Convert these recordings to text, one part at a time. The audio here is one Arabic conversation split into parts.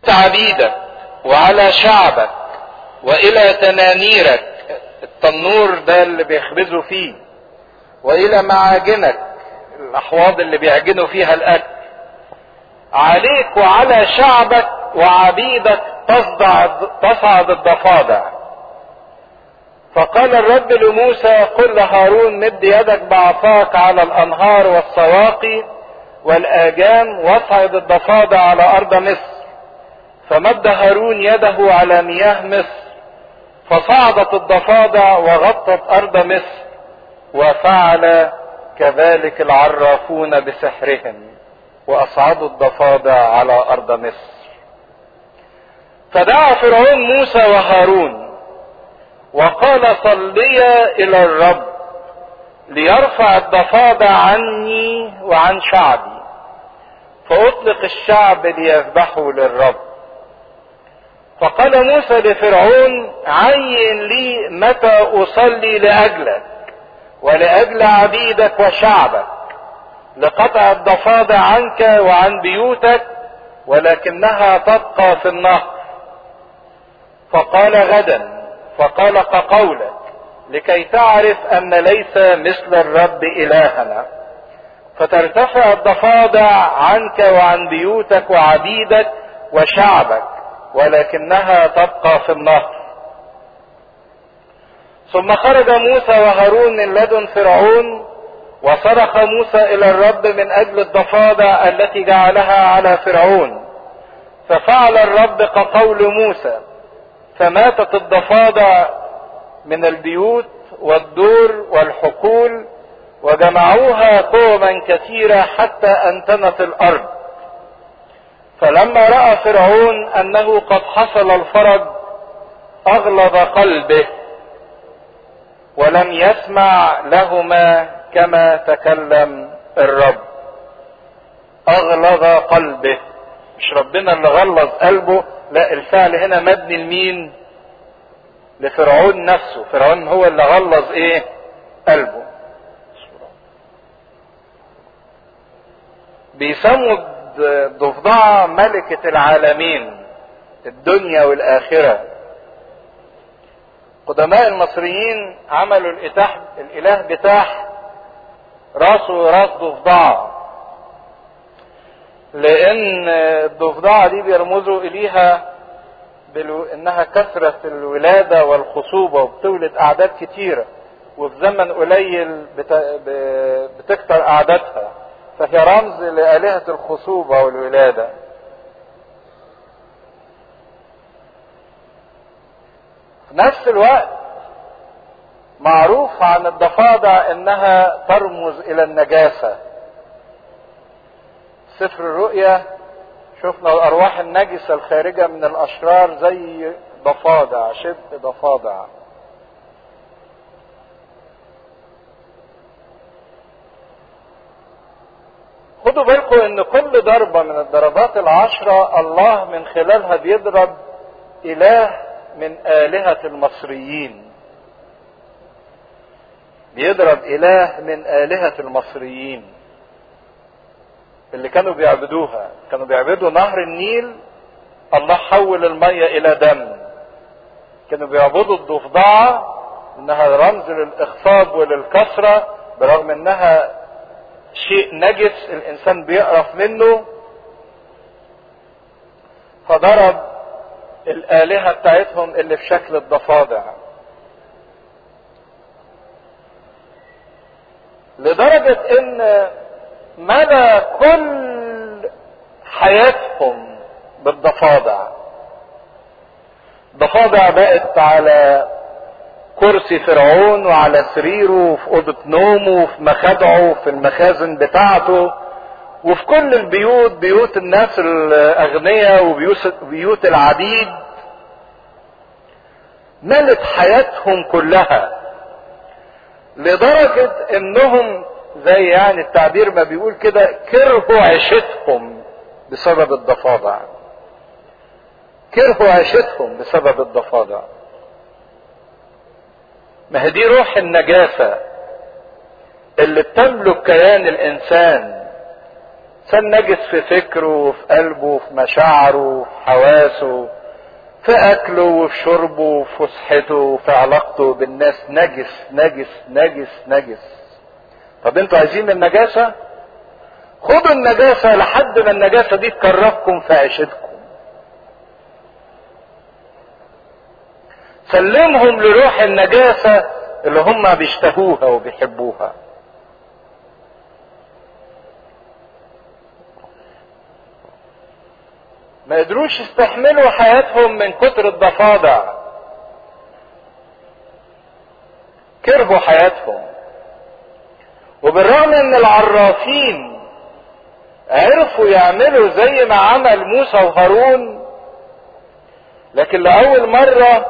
عبيدك وعلى شعبك والى تنانيرك، التنور ده اللي بيخبزوا فيه، والى معاجنك، الاحواض اللي بيعجنوا فيها الاكل، عليك وعلى شعبك وعبيدك تصعد الضفادع. فقال الرب لموسى: قل لهارون: مد يدك بعصاك على الانهار والسواقي والاجام واصعد الضفادع على ارض مصر. فمد هارون يده على مياه مصر، فصعدت الضفادع وغطت ارض مصر، وفعل كذلك العرافون بسحرهم واصعدوا الضفادع على ارض مصر. فدعا فرعون موسى وهارون وقال: صليا الى الرب ليرفع الضفادع عني وعن شعبي، فاطلق الشعب ليذبحوا للرب. فقال موسى لفرعون: عين لي متى اصلي لاجلك ولاجل عبيدك وشعبك لقطع الضفادع عنك وعن بيوتك، ولكنها تبقى في النهر. فقال: غدا. فقال: كقولك، لكي تعرف ان ليس مثل الرب الهنا، فترتفع الضفادع عنك وعن بيوتك وعبيدك وشعبك، ولكنها تبقى في النهر. ثم خرج موسى وهارون من لدن فرعون، وصرخ موسى الى الرب من اجل الضفادع التي جعلها على فرعون، ففعل الرب كقول موسى، فماتت الضفادع من البيوت والدور والحقول، وجمعوها قوما كثيرة حتى انتنت الارض. فلما رأى فرعون انه قد حصل الفرج اغلظ قلبه، ولم يسمع لهما كما تكلم الرب. اغلظ قلبه، مش ربنا اللي غلظ قلبه، لا، الفعل هنا مبني لمين؟ لفرعون نفسه. فرعون هو اللي غلظ قلبه. بيسموا الضفدعة ملكة العالمين، الدنيا والآخرة. قدماء المصريين عملوا الإله بتاع راسه راس ضفدعة، لأن الضفدعة دي بيرمزوا إليها إنها كثرة الولادة والخصوبة، وبتولد أعداد كتيرة، وفي زمن قليل بتكتر أعدادها، فهي رمز لآلهة الخصوبة والولادة. في نفس الوقت معروف عن الضفادع انها ترمز الى النجاسة. سفر الرؤيا شفنا الارواح النجسة الخارجة من الاشرار زي ضفادع، شبه ضفادع. خدوا بالكم ان كل ضربة من الضربات العشرة الله من خلالها بيضرب اله من آلهة المصريين، بيضرب اله من آلهة المصريين اللي كانوا بيعبدوها. كانوا بيعبدوا نهر النيل، الله حول المية الى دم. كانوا بيعبدوا الضفدعة انها رمز للاخصاب وللكثرة، برغم انها شيء نجس الانسان بيقرف منه، فضرب الآلهة بتاعتهم اللي في شكل الضفادع، لدرجة ان مدى كل حياتهم بالضفادع. الضفادع بقت على كرسي فرعون وعلى سريره وفي اوضة نومه وفي مخادعه وفي المخازن بتاعته وفي كل البيوت، بيوت الناس الاغنياء وبيوت العبيد. ملت حياتهم كلها، لدرجة انهم زي التعبير ما بيقول كده كرهوا عيشتهم بسبب الضفادع. كرهوا عيشتهم بسبب الضفادع. ما هي دي روح النجاسة اللي بتملك كيان الانسان، انسان نجس في فكره وفي قلبه وفي مشاعره وفي حواسه، في اكله وفي شربه وفي فسحته وفي علاقته بالناس، نجس نجس نجس نجس. طب انتوا عايزين النجاسة؟ خدوا النجاسة لحد ما النجاسة دي تكرهكم في عيشتكم. سلمهم لروح النجاسة اللي هم بيشتهوها وبيحبوها. ما قدروش يستحملوا حياتهم من كتر الضفادع، كرهوا حياتهم. وبالرغم ان العرافين عرفوا يعملوا زي ما عمل موسى وهارون، لكن لأول مرة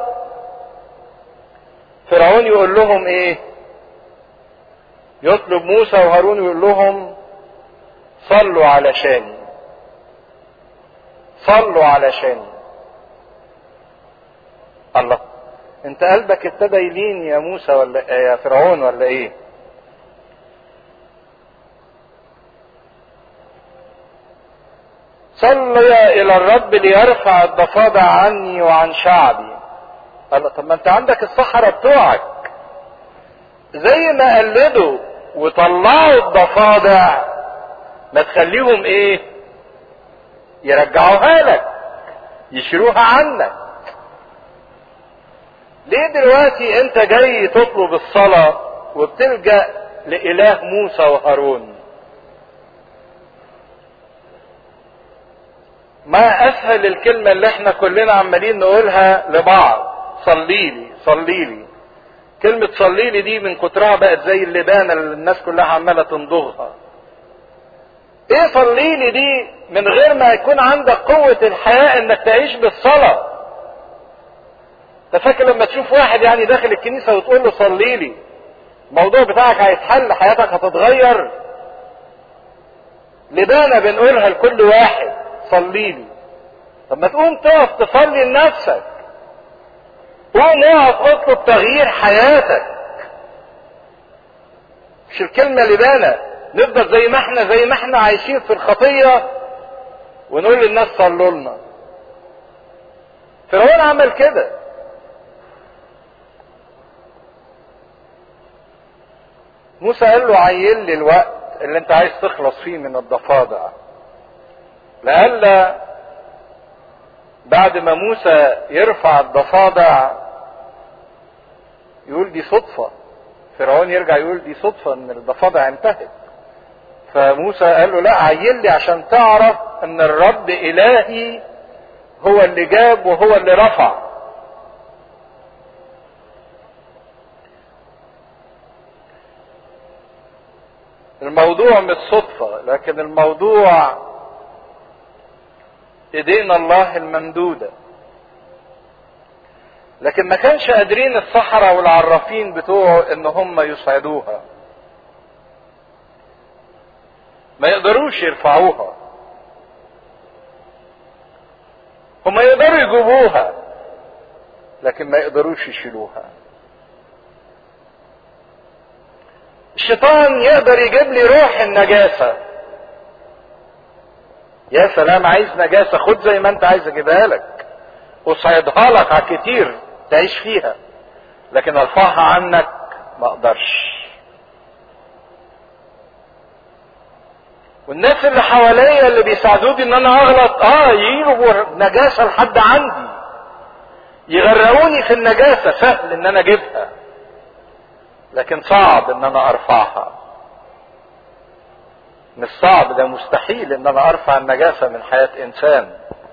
فرعون يقول لهم ايه؟ يطلب موسى وهارون ويقول لهم صلوا علشاني، صلوا علشاني. الله، انت قلبك ابتدى يلين يا موسى ولا يا فرعون ولا ايه؟ صلي الى الرب ليرفع الضفادع عني وعن شعبي. الله، طب ما انت عندك الصحراء بتوعك، زي ما قلدوا وطلعوا الضفادع، ما تخليهم ايه؟ يرجعوها لك، يشيلوها عنك. ليه دلوقتي انت جاي تطلب الصلاة وبتلجأ لإله موسى وهارون؟ ما اسهل الكلمة اللي احنا كلنا عمالين نقولها لبعض، صليلي صليلي. كلمة صليلي دي من كترها بقت زي اللبانة اللي الناس كلها عمالة تمضغها. ايه صليلي دي من غير ما يكون عندك قوة الحياة انك تعيش بالصلاة؟ انت فاكر لما تشوف واحد يعني داخل الكنيسة وتقول له صليلي، الموضوع بتاعك هيتحل، حياتك هتتغير؟ لبانة بنقولها لكل واحد، صليلي. طب ما تقوم تقف تصلي لنفسك، قوم اقف اطلب تغيير حياتك. مش الكلمة لبانة نفضل زي ما احنا عايشين في الخطية ونقول للناس صلوا لنا. فرعون عمل كده. موسى قال له عيل لي الوقت اللي انت عايز تخلص فيه من الضفادع، لألا بعد ما موسى يرفع الضفادع يقول دي صدفة، فرعون يرجع يقول دي صدفة ان الضفادع انتهت. فموسى قال له لا، عيل لي عشان تعرف ان الرب الهي هو اللي جاب وهو اللي رفع. الموضوع مش صدفة، لكن الموضوع ايدينا الله الممدودة. لكن ما كانش قادرين السحرة والعرافين بتوعه ان هم يسعدوها، ما يقدروش يرفعوها. هم يقدروا يجيبوها لكن ما يقدروش يشيلوها. الشيطان يقدر يجيب لي روح النجاسة، يا سلام، عايز نجاسة خد زي ما انت عايز اجيبها لك وصعدها لك على كتير تعيش فيها، لكن ارفعها عنك ما اقدرش. والناس اللي حواليا اللي بيساعدوني ان انا اغلط يجيبوا نجاسة لحد عندي، يغرقوني في النجاسة، سهل ان انا اجيبها لكن صعب ان انا ارفعها. مش صعب، ده مستحيل ان انا ارفع النجاسة من حياة انسان.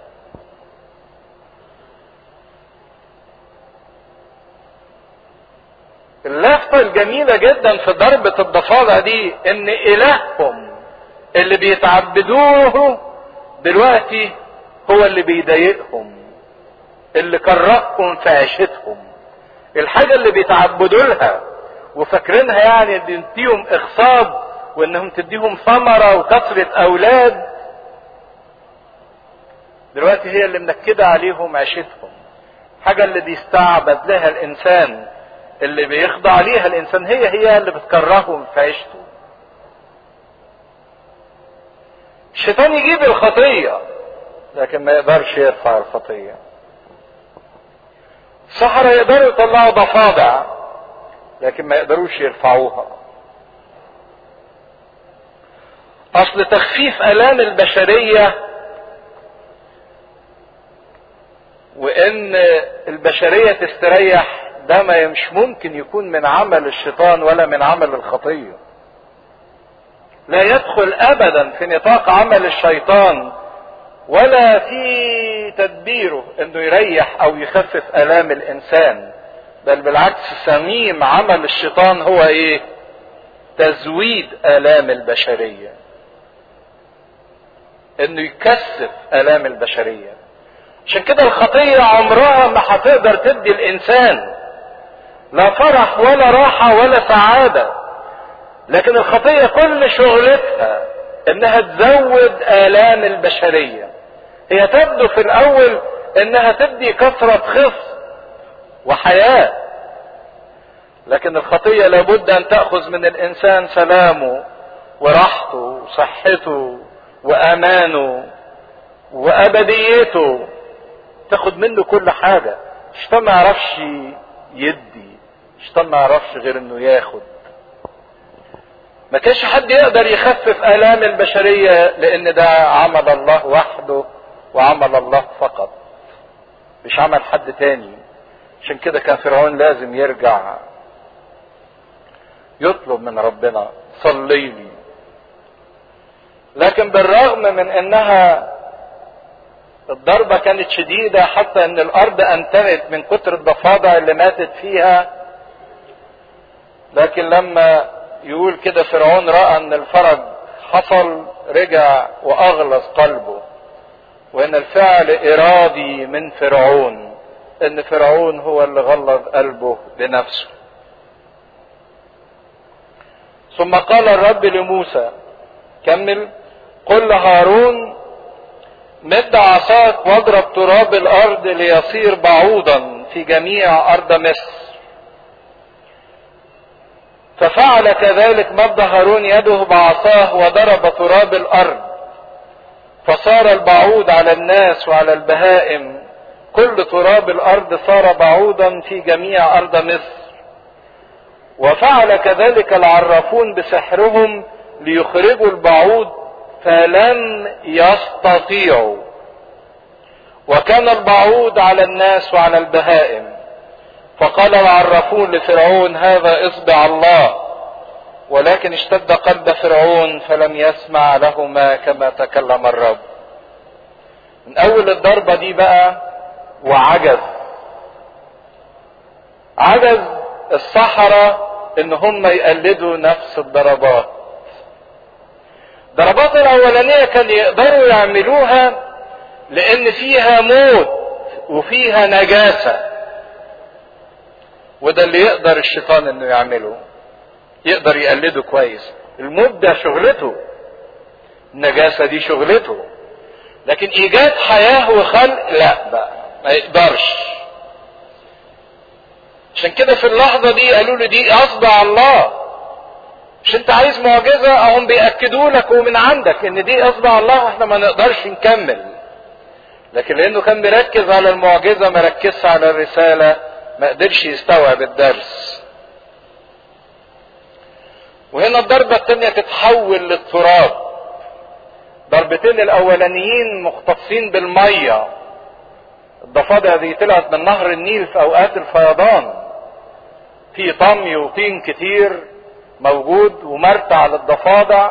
اللفتة الجميلة جدا في ضربة الضفادع دي ان الههم اللي بيتعبدوه دلوقتي هو اللي بيضايقهم، اللي كرههم في عيشتهم. الحاجة اللي بيتعبدوا لها وفاكرينها يعني تديهم اخصاب وانهم تديهم ثمرة وكثرة اولاد، دلوقتي هي اللي منكدة عليهم عيشتهم. حاجة اللي بيستعبد لها الانسان، اللي بيخضع ليها الانسان، هي اللي بتكرههم في عيشته. الشيطان يجيب الخطية لكن ما يقدرش يرفع الخطية. السحرة يقدروا يطلعوا ضفادع لكن ما يقدروش يرفعوها. اصل تخفيف الام البشرية وان البشرية تستريح ده ما مش ممكن يكون من عمل الشيطان ولا من عمل الخطية. لا يدخل ابدا في نطاق عمل الشيطان ولا في تدبيره انه يريح او يخفف الام الانسان، بل بالعكس صميم عمل الشيطان هو ايه؟ تزويد الام البشرية، انه يكثف الام البشرية. عشان كده الخطية عمرها ما هتقدر تدي الانسان لا فرح ولا راحة ولا سعادة، لكن الخطية كل شغلتها انها تزود الام البشرية. هي تبدو في الاول انها تدي كثرة خص وحياة، لكن الخطية لابد ان تأخذ من الانسان سلامه وراحته وصحته وامانه وابديته، تاخد منه كل حاجة. الشيطان ما يعرفش يدي، الشيطان ما يعرفش غير انه ياخد. ما كانش حد يقدر يخفف الام البشرية لان ده عمل الله وحده وعمل الله فقط، مش عمل حد تاني. عشان كده كان فرعون لازم يرجع يطلب من ربنا صلي لي. لكن بالرغم من انها الضربة كانت شديدة حتى ان الارض انتنت من كتر الضفادع اللي ماتت فيها، لكن لما يقول كده فرعون رأى ان الفرج حصل رجع واغلظ قلبه، وان الفعل ارادي من فرعون، ان فرعون هو اللي غلظ قلبه بنفسه. ثم قال الرب لموسى كمل قل لهارون مد عصاك واضرب تراب الارض ليصير بعوضا في جميع ارض مصر. ففعل كذلك، مد هارون يده بعصاه وضرب تراب الارض فصار البعوض على الناس وعلى البهائم، كل تراب الارض صار بعوضا في جميع ارض مصر. وفعل كذلك العرافون بسحرهم ليخرجوا البعوض فلم يستطيعوا، وكان البعوض على الناس وعلى البهائم. فقال العرافون لفرعون هذا اصبع الله، ولكن اشتد قلب فرعون فلم يسمع لهما كما تكلم الرب. من اول الضربة دي بقى عجز السحرة ان هم يقلدوا نفس الضربات. الضربات الاولانية كان يقدروا يعملوها لان فيها موت وفيها نجاسة، وده اللي يقدر الشيطان انه يعمله، يقدر يقلده كويس. الموت ده شغلته، النجاسة دي شغلته، لكن ايجاد حياة وخلق لا بقى ما يقدرش. عشان كده في اللحظة دي قالوا له دي اصبع الله، مش انت عايز معجزة؟ اهم بيأكدوا لك ومن عندك ان دي اصبع الله واحنا ما نقدرش نكمل. لكن لانه كان مركز على المعجزة مركز على الرسالة، ما قدرش يستوعب الدرس. وهنا الضربة الثانية تتحول للتراب. ضربتين الاولانيين مختصين بالمية، الضفادع دي طلعت من نهر النيل في اوقات الفيضان، في طمي وطين كتير موجود ومرتع للضفادع.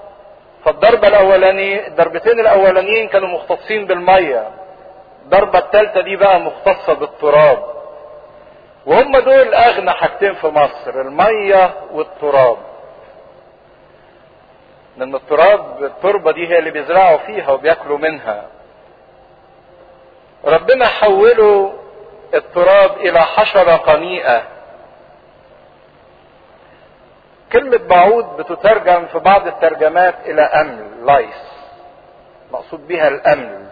الضربتين الاولانيين كانوا مختصين بالمية، الضربة الثالثة دي بقى مختصة بالتراب. وهم دول اغنى حاجتين في مصر، المية والتراب. لان التربة دي هي اللي بيزرعوا فيها وبياكلوا منها. ربنا حولوا التراب الى حشرة قنيئة. كلمة بعوض بتترجم في بعض الترجمات الى امل، لايس، مقصود بها الامل.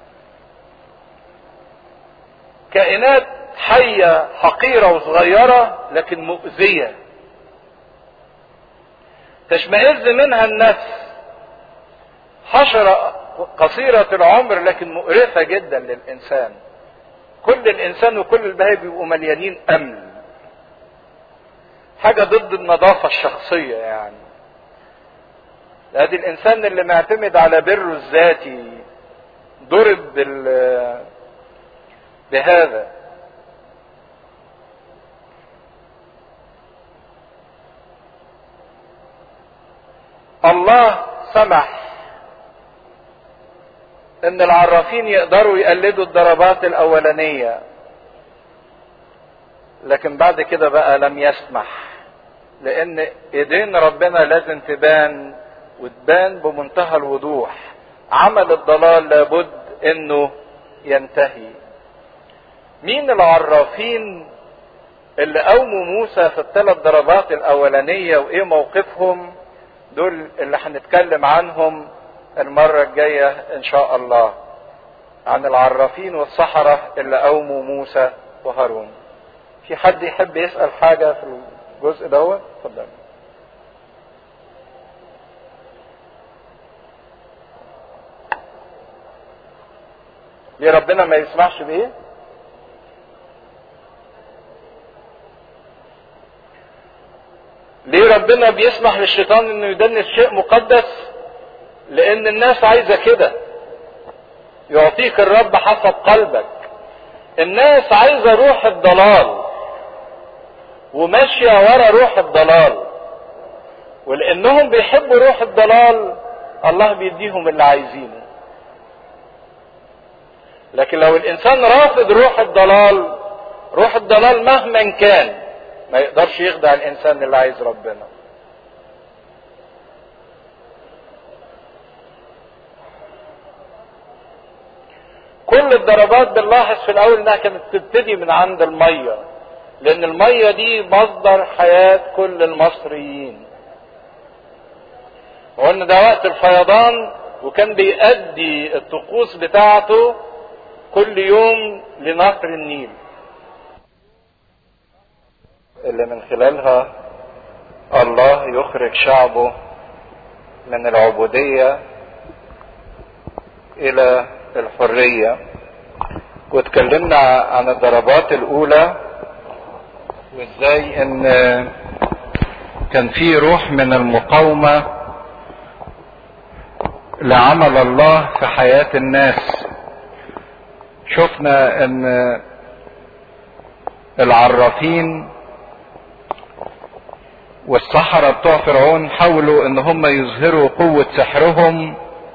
كائنات حية حقيرة وصغيرة لكن مؤذية، تشمئز منها النفس حشرة قصيرة العمر لكن مقرفة جدا للإنسان. كل الإنسان وكل البهائم بيبقوا مليانين أمل، حاجة ضد النظافة الشخصية يعني. ادي الإنسان اللي معتمد على بره الذاتي ضرب بهذا. الله سمح ان العرافين يقدروا يقلدوا الضربات الاولانية، لكن بعد كده بقى لم يسمح، لان ايدين ربنا لازم تبان وتبان بمنتهى الوضوح. عمل الضلال لابد انه ينتهي. مين العرافين اللي قوموا موسى في الثلاث ضربات الاولانية وايه موقفهم؟ دول اللي هنتكلم عنهم المرة الجاية ان شاء الله، عن العرافين والسحرة اللي قوموا موسى وهارون. في حد يحب يسأل حاجة في الجزء دوت؟ اتفضل. ليه ربنا ما يسمحش بيه؟ ليه ربنا بيسمح للشيطان انه يدنس شيء مقدس؟ لان الناس عايزة كده. يعطيك الرب حسب قلبك. الناس عايزة روح الضلال وماشية ورا روح الضلال، ولانهم بيحبوا روح الضلال الله بيديهم اللي عايزينه. لكن لو الانسان رافض روح الضلال، روح الضلال مهما كان ما يقدرش يخدع الانسان اللي عايز ربنا. كل الضربات بنلاحظ في الاول انها كانت تبتدي من عند المية، لان المية دي مصدر حياة كل المصريين. وقلنا ده وقت الفيضان، وكان بيؤدي الطقوس بتاعته كل يوم لنهر النيل اللي من خلالها الله يخرج شعبه من العبودية الى الحرية. واتكلمنا عن الضربات الاولى وازاي ان كان في روح من المقاومة لعمل الله في حياة الناس. شفنا ان العرافين والسحرة بتوع فرعون حاولوا ان هم يظهروا قوة سحرهم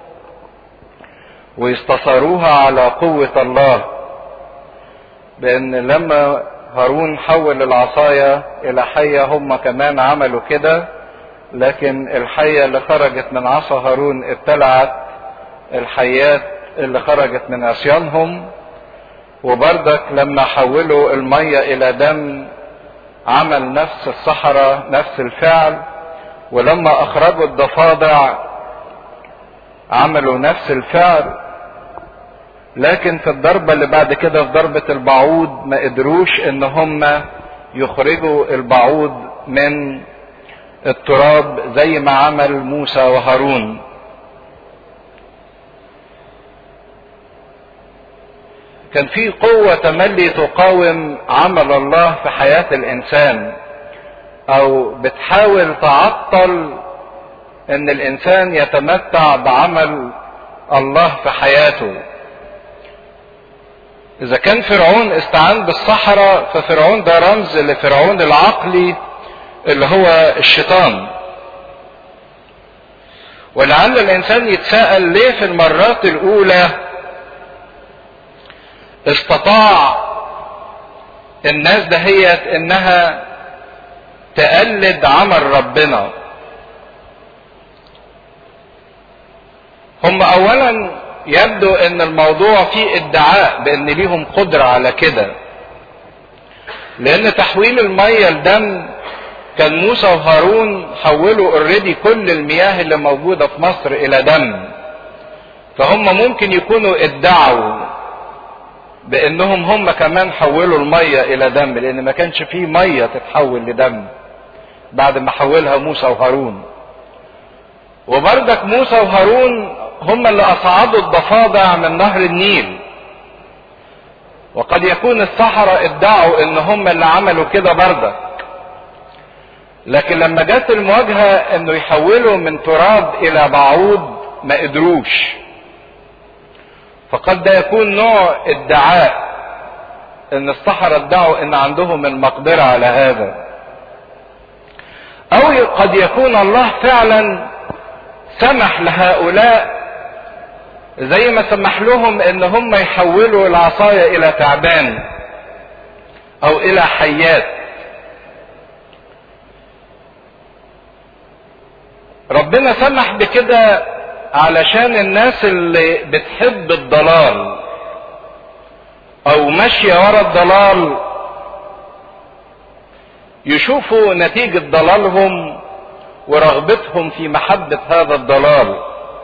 ويستصاروها على قوة الله، بان لما هارون حول العصاية الى حية هم كمان عملوا كده، لكن الحية اللي خرجت من عصا هارون ابتلعت الحيات اللي خرجت من عصيانهم. وبردك لما حولوا المية الى دم عمل نفس السحرة نفس الفعل، ولما اخرجوا الضفادع عملوا نفس الفعل. لكن في الضربة اللي بعد كده في ضربة البعوض ما قدروش ان هم يخرجوا البعوض من التراب زي ما عمل موسى وهارون. كان في قوة تملي تقاوم عمل الله في حياة الانسان، او بتحاول تعطل ان الانسان يتمتع بعمل الله في حياته. اذا كان فرعون استعان بالسحرة، ففرعون ده رمز لفرعون العقلي اللي هو الشيطان. ولعل الانسان يتساءل ليه في المرات الاولى استطاع الناس دهيت انها تقلد عمل ربنا. هم اولا يبدو ان الموضوع فيه ادعاء بان ليهم قدرة على كده، لان تحويل المية لدم كان موسى وهارون حولوا اوريدي كل المياه اللي موجودة في مصر الى دم. فهم ممكن يكونوا ادعوا بانهم هم كمان حولوا المية الى دم، لان ما كانش فيه مية تتحول لدم بعد ما حولها موسى وهارون. وبردك موسى وهارون هم اللي اصعدوا الضفادع من نهر النيل، وقد يكون السحرة ادعوا ان هم اللي عملوا كده بردك، لكن لما جت المواجهة انه يحولوا من تراب الى بعوض ما قدروش. فقد ده يكون نوع ادعاء ان السحرة ادعوا ان عندهم المقدرة على هذا، او قد يكون الله فعلا سمح لهؤلاء زي ما سمح لهم ان هم يحولوا العصاية الى تعبان او الى حيات. ربنا سمح بكده علشان الناس اللي بتحب الضلال او ماشية ورا الضلال يشوفوا نتيجة ضلالهم ورغبتهم في محبة هذا الضلال.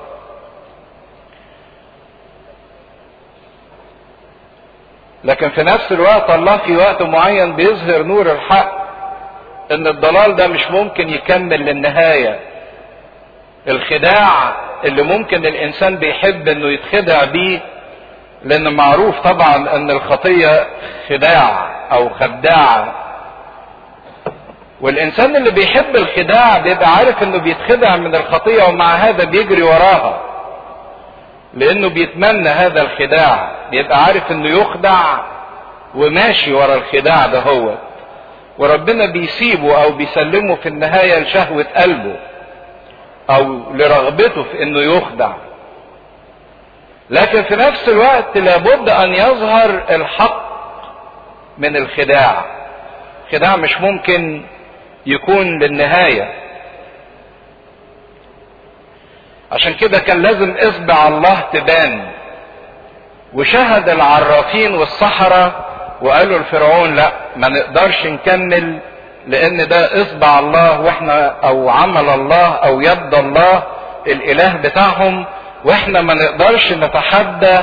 لكن في نفس الوقت الله في وقت معين بيظهر نور الحق ان الضلال ده مش ممكن يكمل للنهاية. الخداع اللي ممكن الانسان بيحب انه يتخدع بيه، لان معروف طبعا ان الخطية خداع او خداعة، والانسان اللي بيحب الخداع بيبقى عارف انه بيتخدع من الخطية ومع هذا بيجري وراها، لانه بيتمنى هذا الخداع، بيبقى عارف انه يخدع وماشي ورا الخداع ده هو، وربنا بيسيبه او بيسلمه في النهاية لشهوة قلبه او لرغبته في انه يخدع. لكن في نفس الوقت لابد ان يظهر الحق من الخداع. الخداع مش ممكن يكون للنهاية، عشان كده كان لازم اصبع الله تبان. وشهد العرافين والسحرة وقالوا لفرعون لا ما نقدرش نكمل، لان ده اصبع الله واحنا او عمل الله او يد الله الاله بتاعهم، واحنا ما نقدرش نتحدى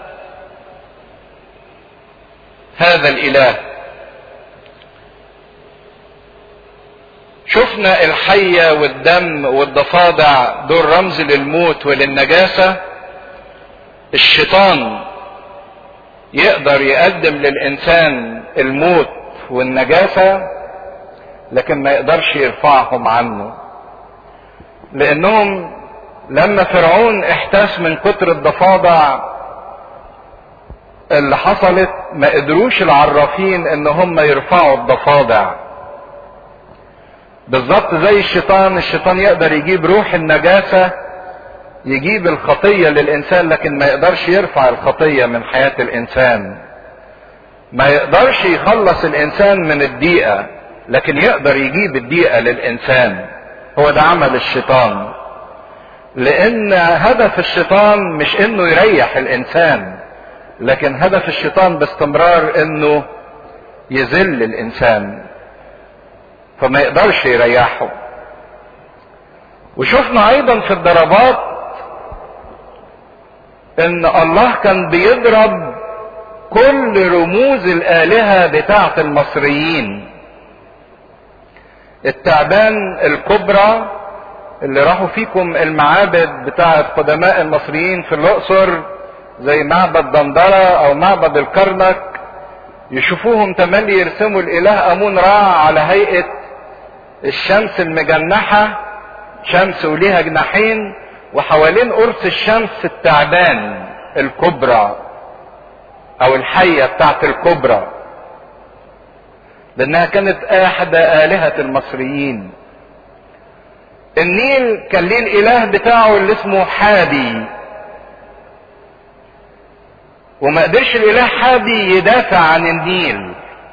هذا الاله. شفنا الحية والدم والضفادع دول رمز للموت وللنجاسة. الشيطان يقدر يقدم للإنسان الموت والنجاسة، لكن ما يقدرش يرفعهم عنه، لأنهم لما فرعون احتاس من كتر الضفادع اللي حصلت ما قدروش العرافين ان هم يرفعوا الضفادع. بالظبط زي الشيطان يقدر يجيب روح النجاسة، يجيب الخطية للإنسان، لكن ما يقدرش يرفع الخطية من حياة الإنسان. ما يقدرش يخلص الإنسان من الضيقة، لكن يقدر يجيب الضيقة للإنسان. هو ده عمل الشيطان، لأن هدف الشيطان مش إنه يريح الإنسان، لكن هدف الشيطان باستمرار إنه يذل الإنسان، فما يقدرش يريحه. وشفنا ايضا في الضربات ان الله كان بيضرب كل رموز الالهة بتاعة المصريين. التعبان الكبرى اللي راحوا فيكم المعابد بتاعة قدماء المصريين في الاقصر زي معبد دندرة او معبد الكرنك، يشوفوهم تملي يرسموا الاله امون را على هيئة الشمس المجنحة، شمس وليها جناحين، وحوالين قرص الشمس التعبان الكبرى او الحية بتاعت الكبرى، لانها كانت احدى الهة المصريين. النيل كان ليه الاله بتاعه اللي اسمه حابي، وما قدرش الاله حابي يدافع عن النيل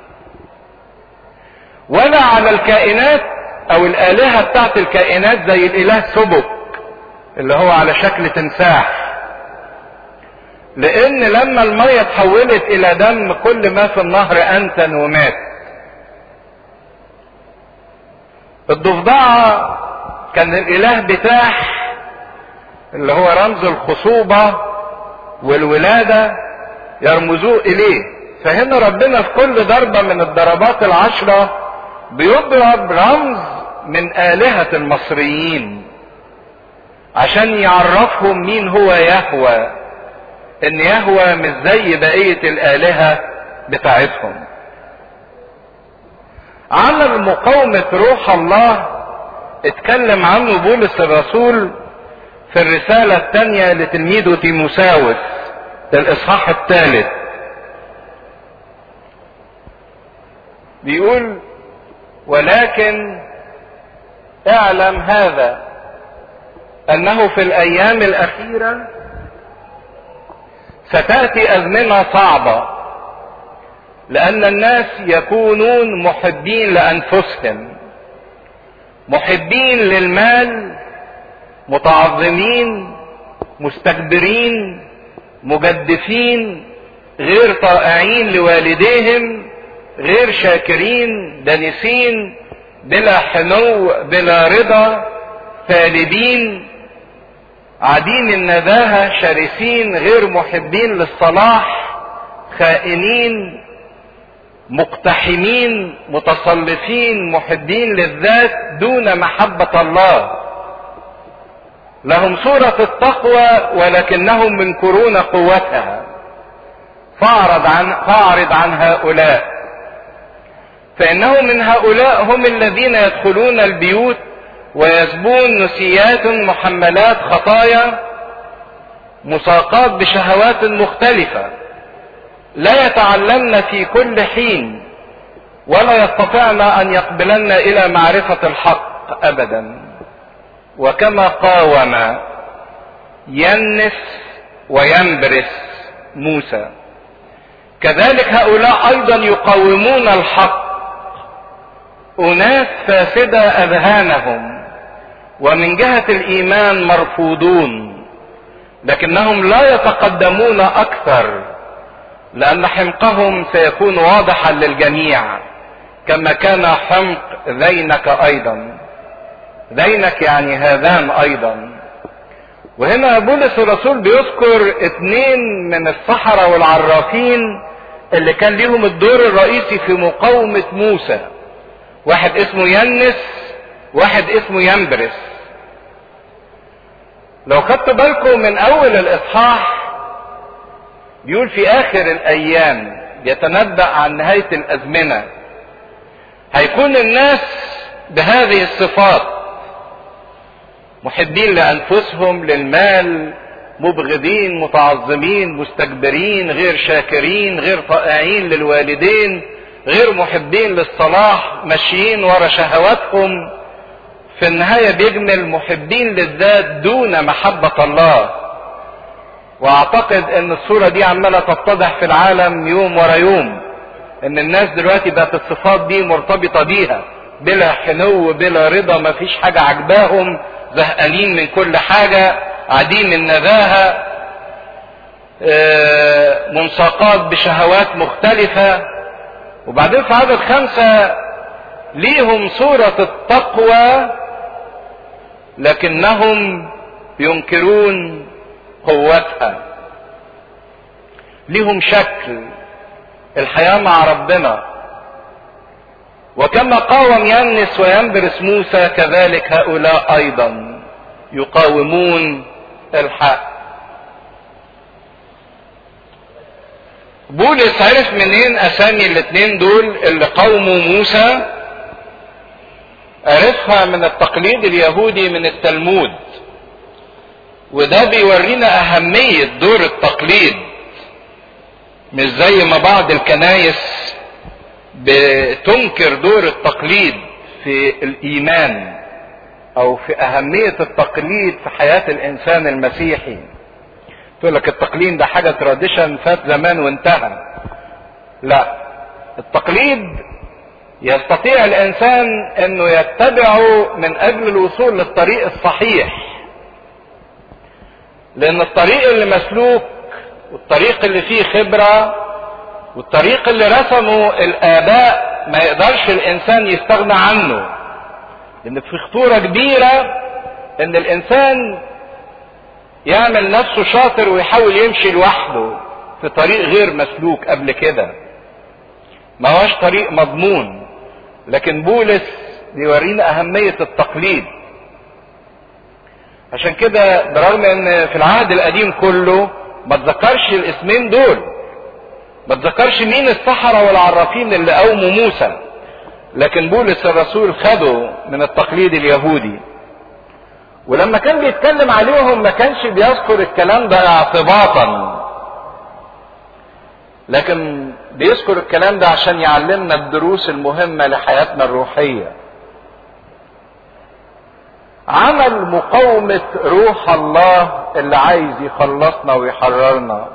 ولا على الكائنات او الالهة بتاعت الكائنات زي الاله سبك اللي هو على شكل تمساح، لان لما المية اتحولت الى دم كل ما في النهر انتن ومات. الضفدعة كان الاله بتاح اللي هو رمز الخصوبة والولادة يرمزوه اليه. فهنا ربنا في كل ضربة من الضربات العشرة بيضرب رمز من آلهة المصريين، عشان يعرفهم مين هو يهوه، ان يهوه مش زي بقية الآلهة بتاعتهم. عمل مقاومة روح الله اتكلم عنه بولس الرسول في الرسالة الثانية لتلميذه تيموساوس في الإصحاح 3. بيقول: ولكن اعلم هذا أنه في الأيام الأخيرة ستأتي أزمنة صعبة، لأن الناس يكونون محبين لأنفسهم، محبين للمال، متعظمين، مستكبرين، مجدفين، غير طائعين لوالديهم، غير شاكرين، دانسين، بلا حنو، بلا رضا، ثالبين، عديم النزاهة، شرسين، غير محبين للصلاح، خائنين، مقتحمين، متصلفين، محبين للذات دون محبة الله. لهم صورة التقوى ولكنهم منكرون قوتها. فاعرض عن هؤلاء، فإنه من هؤلاء هم الذين يدخلون البيوت ويسبون نسيات محملات خطايا مساقات بشهوات مختلفة، لا يتعلمن في كل حين ولا يستطعن أن يقبلن إلى معرفة الحق أبدا. وكما قاوم ينس وينبرس موسى، كذلك هؤلاء أيضا يقاومون الحق، أناس فاسدة أذهانهم ومن جهة الإيمان مرفوضون، لكنهم لا يتقدمون أكثر، لأن حمقهم سيكون واضحا للجميع كما كان حمق ذينك أيضا. ذينك يعني هذان أيضا. وهنا بولس الرسول بيذكر 2 من السحرة والعرافين اللي كان ليهم الدور الرئيسي في مقاومة موسى. واحد اسمه ينس، واحد اسمه ينبرس. لو خدتوا بالكم من أول الإصحاح بيقول في آخر الأيام بيتنبأ عن نهاية الأزمنة هيكون الناس بهذه الصفات: محبين لأنفسهم، للمال، مبغضين، متعظمين، مستكبرين، غير شاكرين، غير طائعين للوالدين، غير محبين للصلاح، ماشيين ورا شهواتهم. في النهاية بيجمل محبين للذات دون محبة الله. واعتقد ان الصورة دي عمالة تتضح في العالم يوم ورا يوم، ان الناس دلوقتي بقت الصفات دي مرتبطة بيها، بلا حنو، بلا رضا، مفيش حاجة عجباهم، زهقانين من كل حاجة، عديم النزاهة، منساقات بشهوات مختلفة. وبعدين في عدد 5 ليهم صورة التقوى لكنهم ينكرون قوتها. ليهم شكل الحياة مع ربنا. وكما قاوم ينس وينبرس موسى كذلك هؤلاء أيضا يقاومون الحق. بولس عرف منين أسامي 2 دول اللي قاوموا موسى؟ عرفها من التقليد اليهودي من التلمود، وده بيورينا أهمية دور التقليد. مش زي ما بعض الكنايس بتنكر دور التقليد في الإيمان أو في أهمية التقليد في حياة الإنسان المسيحي. تقول لك التقليد ده حاجة تراديشن فات زمان وانتهى. لا، التقليد يستطيع الإنسان أنه يتبعه من أجل الوصول للطريق الصحيح، لأن الطريق اللي مسلوك والطريق اللي فيه خبرة والطريق اللي رسمه الآباء ما يقدرش الإنسان يستغنى عنه، لأن في خطورة كبيرة أن الإنسان يعمل نفسه شاطر ويحاول يمشي لوحده في طريق غير مسلوك قبل كده، ما هوش طريق مضمون. لكن بولس بيورينا أهمية التقليد. عشان كده برغم ان في العهد القديم كله ما تذكرش الاسمين دول، ما تذكرش مين السحرة والعرافين اللي قوموا موسى، لكن بولس الرسول خده من التقليد اليهودي، ولما كان بيتكلم عليهم ما كانش بيذكر الكلام ده اعتباطا، لكن بيذكر الكلام ده عشان يعلمنا الدروس المهمة لحياتنا الروحية. عمل مقاومة روح الله اللي عايز يخلصنا ويحررنا.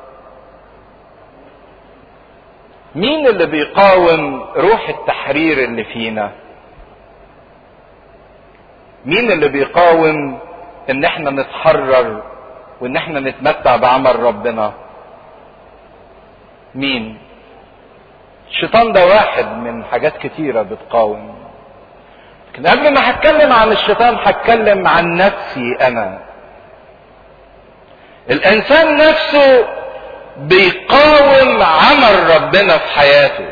مين اللي بيقاوم روح التحرير اللي فينا؟ مين اللي بيقاوم ان احنا نتحرر وان احنا نتمتع بعمل ربنا؟ مين؟ الشيطان ده واحد من حاجات كتيرة بتقاوم، لكن قبل ما هتكلم عن الشيطان هتكلم عن نفسي انا. الانسان نفسه بيقاوم عمل ربنا في حياته.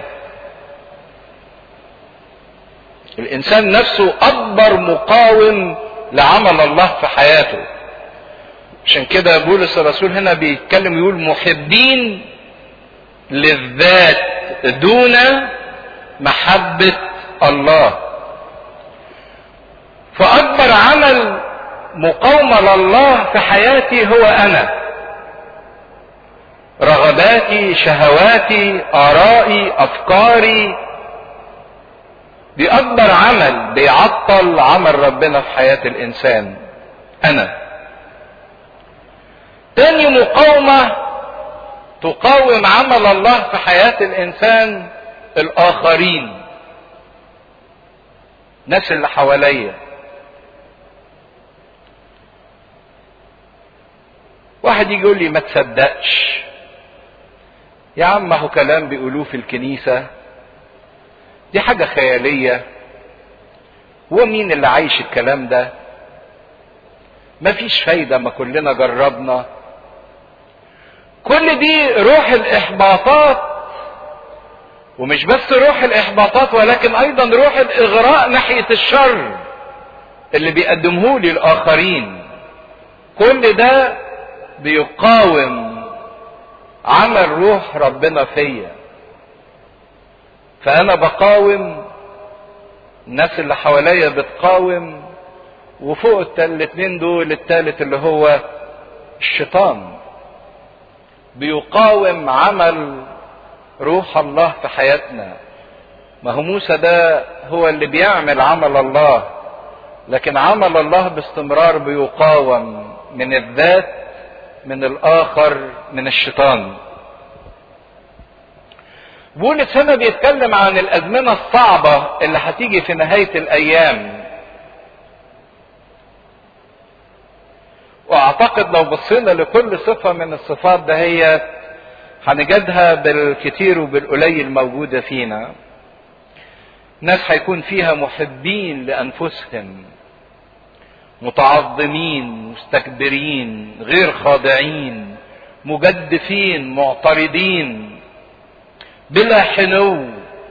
الانسان نفسه اكبر مقاوم لعمل الله في حياته. عشان كده بولس الرسول هنا بيتكلم يقول محبين للذات دون محبة الله. فاكبر عمل مقاومة لله في حياتي هو انا، رغباتي، شهواتي، ارائي، افكاري، دي اكبر عمل بيعطل عمل ربنا في حياة الانسان، انا. تاني مقاومة تقاوم عمل الله في حياة الانسان الاخرين، الناس اللي حواليا. واحد يجي يقول لي ما تصدقش يا عم، هو كلام بيقولوه في الكنيسة، دي حاجة خيالية، هو مين اللي عايش الكلام ده؟ مفيش فايدة، ما كلنا جربنا. كل دي روح الاحباطات، ومش بس روح الاحباطات ولكن ايضا روح الاغراء ناحية الشر اللي بيقدموه لي الاخرين. كل ده بيقاوم عمل روح ربنا فيا. فانا بقاوم، الناس اللي حواليا بتقاوم، وفوق الاتنين دول التالت اللي هو الشيطان بيقاوم عمل روح الله في حياتنا. ما هو موسى ده هو اللي بيعمل عمل الله، لكن عمل الله باستمرار بيقاوم من الذات، من الاخر، من الشيطان. بولس هنا بيتكلم عن الازمنة الصعبة اللي هتيجي في نهاية الايام، واعتقد لو بصينا لكل صفة من الصفات دهيت هنجدها بالكتير وبالقليل موجودة فينا. ناس هيكون فيها محبين لانفسهم، متعظمين، مستكبرين، غير خاضعين، مجدفين، معترضين، بلا حنو.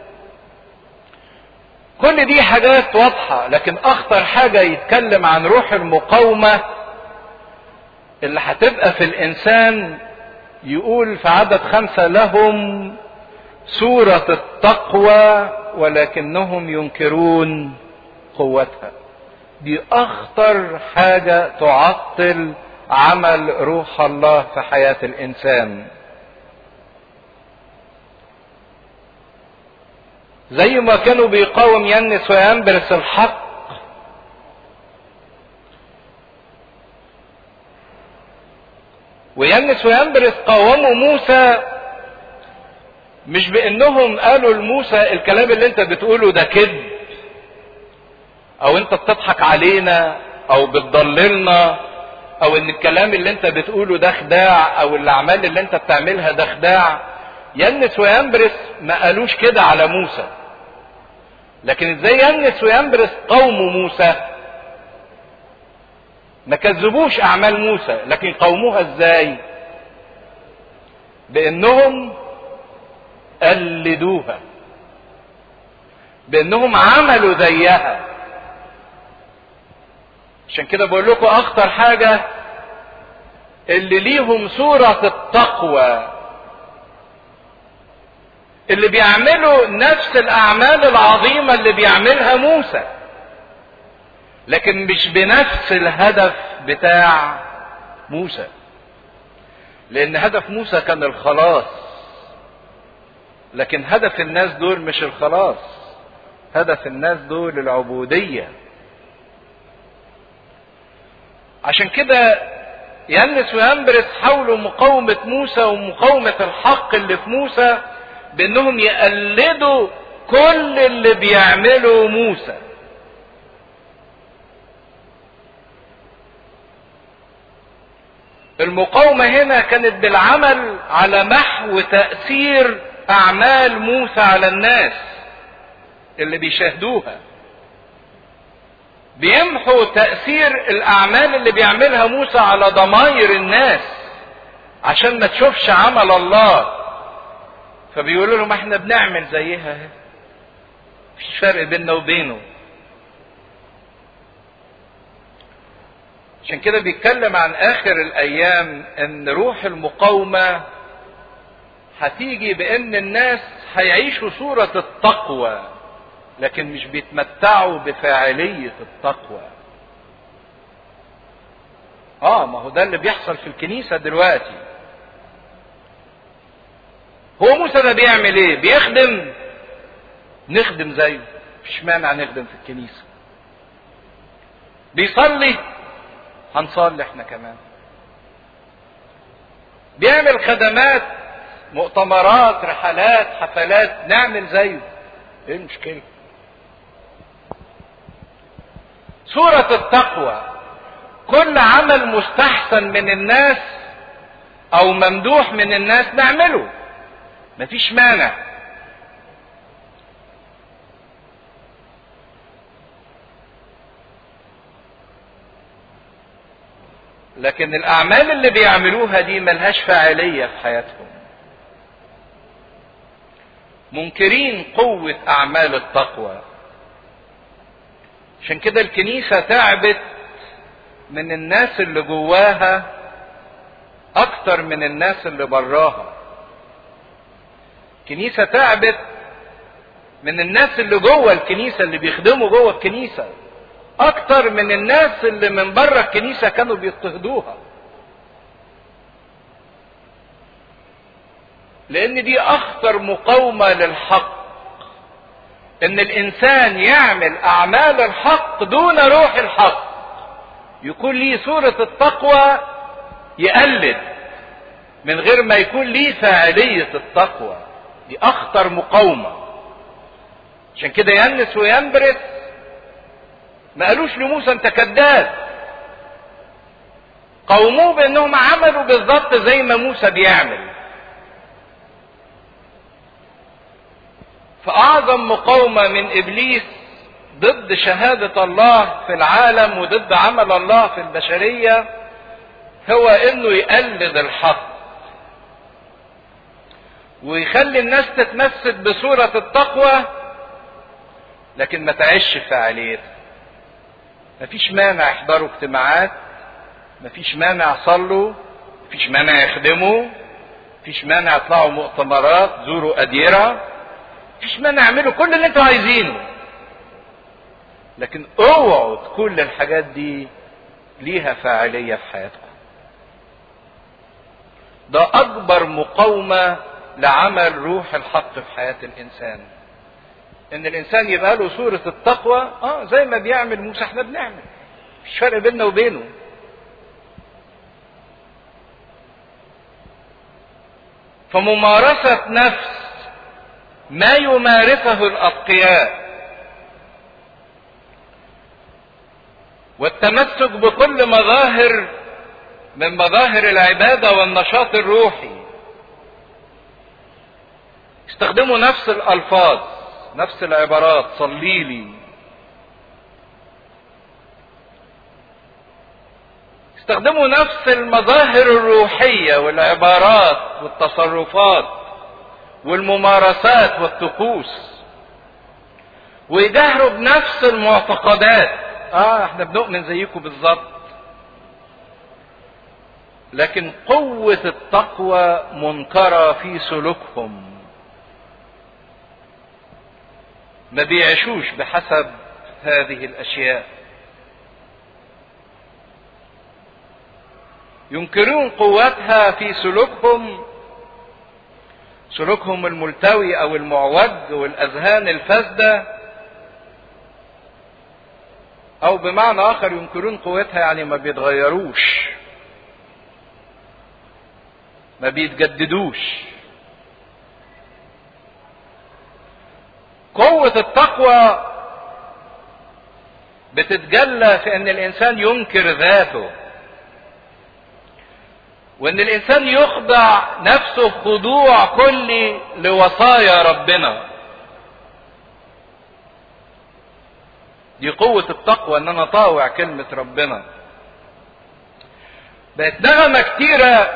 كل دي حاجات واضحة، لكن اخطر حاجة يتكلم عن روح المقاومة اللي هتبقى في الانسان. يقول في عدد 5 لهم صورة التقوى ولكنهم ينكرون قوتها. دي اخطر حاجة تعطل عمل روح الله في حياة الانسان. زي ما كانوا بيقاوم ينس وينبرس الحق، وينس وينبرس قاوموا موسى، مش بانهم قالوا لموسى الكلام اللي انت بتقوله ده كذب، او انت بتضحك علينا، او بتضللنا، او ان الكلام اللي انت بتقوله ده خداع، او الاعمال اللي انت بتعملها ده خداع. ينس وينبرس ما قالوش كده على موسى، لكن ازاي ينس وينبرس قوموا موسى؟ ما كذبوش اعمال موسى، لكن قوموها ازاي؟ بانهم قلدوها، بانهم عملوا زيها. عشان كده بقول لكم اخطر حاجة اللي ليهم صورة التقوى، اللي بيعملوا نفس الاعمال العظيمة اللي بيعملها موسى، لكن مش بنفس الهدف بتاع موسى. لان هدف موسى كان الخلاص، لكن هدف الناس دول مش الخلاص، هدف الناس دول العبودية. عشان كده يانس وينبرس حاولوا مقاومة موسى ومقاومة الحق اللي في موسى بانهم يقلدوا كل اللي بيعمله موسى. المقاومة هنا كانت بالعمل على محو تأثير أعمال موسى على الناس اللي بيشاهدوها. بيمحوا تأثير الأعمال اللي بيعملها موسى على ضمائر الناس عشان ما تشوفش عمل الله، فبيقولوا لهم احنا بنعمل زيها، مفيش فرق بيننا وبينه. عشان كده بيتكلم عن آخر الأيام ان روح المقاومة هتيجي بان الناس هيعيشوا صورة التقوى، لكن مش بيتمتعوا بفاعلية التقوى. ما هو ده اللي بيحصل في الكنيسة دلوقتي. هو موسى ده بيعمل ايه؟ بيخدم، نخدم زيه، مفيش مانع نخدم في الكنيسة. بيصلي، هنصلي احنا كمان. بيعمل خدمات، مؤتمرات، رحلات، حفلات، نعمل زيه. ايه المشكلة؟ صورة التقوى، كل عمل مستحسن من الناس او ممدوح من الناس نعمله، مفيش مانع. لكن الاعمال اللي بيعملوها دي ملهاش فاعلية في حياتهم. منكرين قوة اعمال التقوى. عشان كده الكنيسة تعبت من الناس اللي جواها اكتر من الناس اللي براها. الكنيسة تعبت من الناس اللي جوه الكنيسة، اللي بيخدموا جوه الكنيسة، اكتر من الناس اللي من بره الكنيسة كانوا بيضطهدوها. لان دي اخطر مقاومة للحق، ان الانسان يعمل اعمال الحق دون روح الحق، يكون ليه صورة التقوى يقلد من غير ما يكون ليه فاعلية التقوى. دي اخطر مقاومة. عشان كده يانس وينبرس ما قالوش لموسى انت كذاب، قاوموه بانهم عملوا بالظبط زي ما موسى بيعمل. فاعظم مقاومة من ابليس ضد شهادة الله في العالم وضد عمل الله في البشرية هو انه يقلد الحق ويخلي الناس تتمسك بصورة التقوى لكن ما تعيش فعاليتها. مفيش مانع يحضروا اجتماعات، مفيش مانع يصلوا، مفيش مانع يخدموا، مفيش مانع يطلعوا مؤتمرات، زوروا أديرة، مفيش مانع يعملوا كل اللي انتوا عايزينه، لكن اوعوا تكون الحاجات دي ليها فاعلية في حياتكم. ده اكبر مقاومة لعمل روح الحق في حياة الانسان، ان الانسان يبقى له صورة التقوى زي ما بيعمل موسى احنا بنعمل، مفيش فرق بيننا وبينه. فممارسة نفس ما يمارسه الاتقياء والتمسك بكل مظاهر من مظاهر العبادة والنشاط الروحي، استخدموا نفس الألفاظ، نفس العبارات، صلي لي، استخدموا نفس المظاهر الروحية والعبارات والتصرفات والممارسات والطقوس، ويجاهروا بنفس المعتقدات احنا بنؤمن زيكم بالظبط. لكن قوة التقوى منكرة في سلوكهم، ما بيعيشوش بحسب هذه الاشياء. ينكرون قوتها في سلوكهم الملتوي او المعوج والاذهان الفاسدة، او بمعنى اخر ينكرون قوتها يعني ما بيتغيروش، ما بيتجددوش. قوة التقوى بتتجلى في ان الانسان ينكر ذاته، وان الانسان يخضع نفسه خضوع كلي لوصايا ربنا. دي قوة التقوى، ان انا طاوع كلمة ربنا. بقت نغمة كتيرة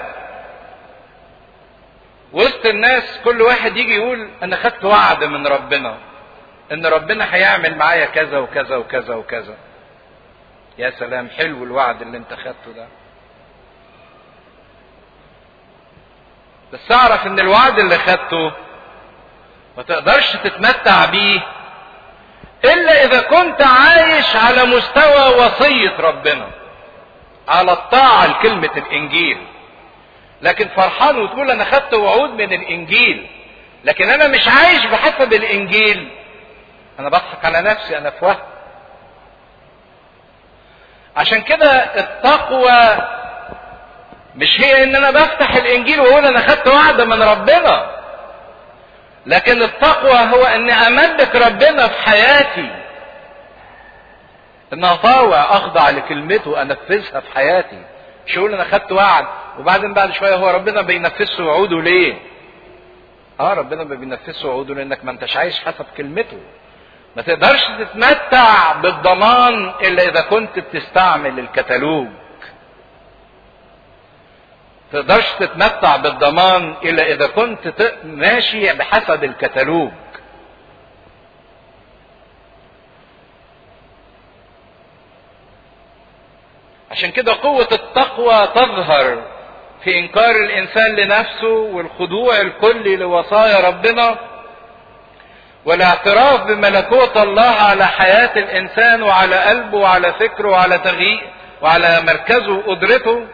وسط الناس، كل واحد يجي يقول انا خدت وعد من ربنا ان ربنا هيعمل معايا كذا وكذا وكذا وكذا. يا سلام، حلو الوعد اللي انت خدته ده، بس اعرف ان الوعد اللي خدته ما تقدرش تتمتع بيه الا اذا كنت عايش على مستوى وصية ربنا، على الطاعة لكلمة الانجيل. لكن فرحان وتقول انا خدت وعود من الانجيل لكن انا مش عايش بحسب الانجيل، انا بضحك على نفسي، انا في وهم. عشان كده التقوى مش هي ان انا بفتح الانجيل واقول انا خدت وعد من ربنا، لكن التقوى هو ان املك ربنا في حياتي، ان اطاوع اخضع لكلمته انفذها في حياتي. مش اقول انا خدت وعد وبعدين بعد شويه هو ربنا بينفذ وعوده ليه؟ ربنا ما بينفذ وعوده لانك ما انتش عايش حسب كلمته. ما تقدرش تتمتع بالضمان الا اذا كنت بتستعمل الكتالوج. تقدرش تتمتع بالضمان الا اذا كنت ماشي بحسب الكتالوج. عشان كده قوة التقوى تظهر في انكار الانسان لنفسه والخضوع الكلي لوصايا ربنا والاعتراف بملكوت الله على حياة الانسان وعلى قلبه وعلى فكره وعلى تغيير وعلى مركزه وقدرته.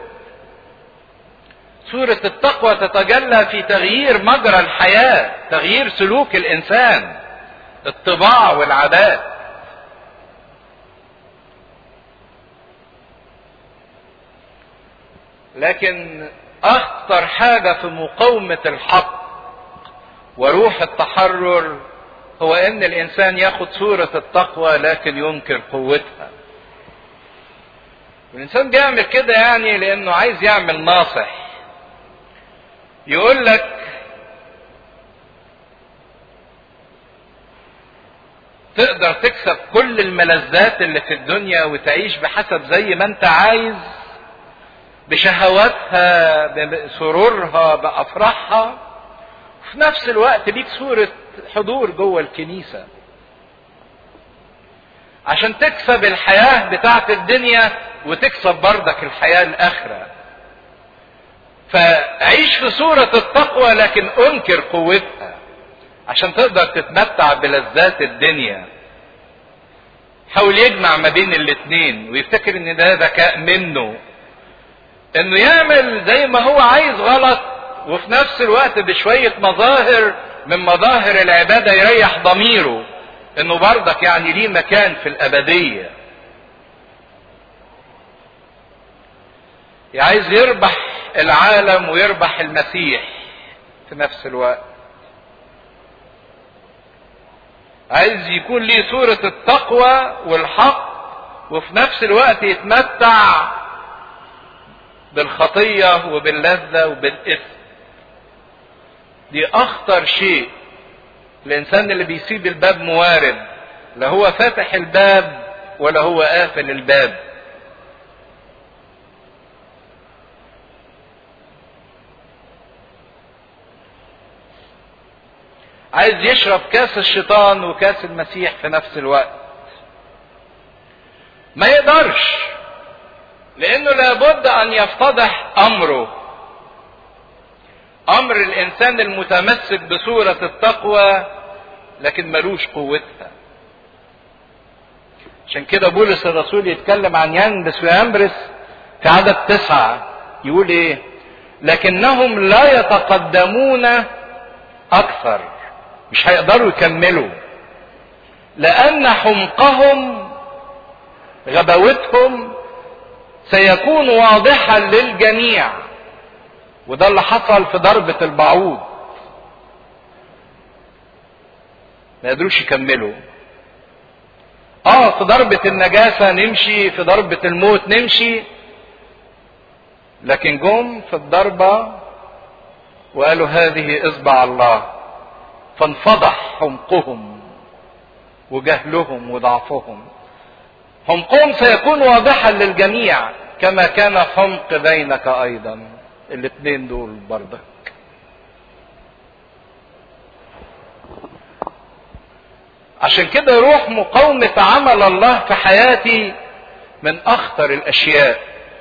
صورة التقوى تتجلى في تغيير مجرى الحياة، تغيير سلوك الانسان، الطباع والعادات. لكن اخطر حاجة في مقاومة الحق وروح التحرر هو ان الانسان ياخد صورة التقوى لكن ينكر قوتها. والانسان بيعمل كده يعني لانه عايز يعمل ناصح، يقول لك تقدر تكسب كل الملذات اللي في الدنيا وتعيش بحسب زي ما انت عايز، بشهواتها، بسرورها، بافراحها، وفي نفس الوقت ليك صورة حضور جوه الكنيسة عشان تكسب الحياة بتاعت الدنيا وتكسب بردك الحياة الاخرة. فعيش في صورة التقوى لكن انكر قوتها عشان تقدر تتمتع بلذات الدنيا. حاول يجمع ما بين الاتنين ويفتكر ان ده ذكاء منه انه يعمل زي ما هو عايز غلط، وفي نفس الوقت بشوية مظاهر من مظاهر العبادة يريح ضميره انه برضك يعني ليه مكان في الابدية. عايز يربح العالم ويربح المسيح في نفس الوقت. عايز يكون ليه صورة التقوى والحق وفي نفس الوقت يتمتع بالخطية وباللذة وبالإثم. دي أخطر شيء. الإنسان اللي بيسيب الباب موارد، لا هو فاتح الباب ولا هو قافل الباب. عايز يشرب كاس الشيطان وكاس المسيح في نفس الوقت. ما يقدرش، لانه لابد ان يفتضح امره، امر الانسان المتمسك بصورة التقوى لكن ملوش قوتها. عشان كده بولس الرسول يتكلم عن ينبس وينبرس في عدد 9 يقول ايه؟ لكنهم لا يتقدمون اكثر، مش هيقدروا يكملوا، لان حمقهم غباوتهم سيكون واضحا للجميع. وده اللي حصل في ضربة البعوض، ما قدروش يكملوا. في ضربة النجاسة نمشي، في ضربة الموت نمشي، لكن جم في الضربة وقالوا هذه اصبع الله، فانفضح حمقهم وجهلهم وضعفهم. حمقهم سيكون واضحا للجميع كما كان حمق بينك ايضا. الاثنين دول برضك. عشان كده روح مقاومة عمل الله في حياتي من اخطر الاشياء.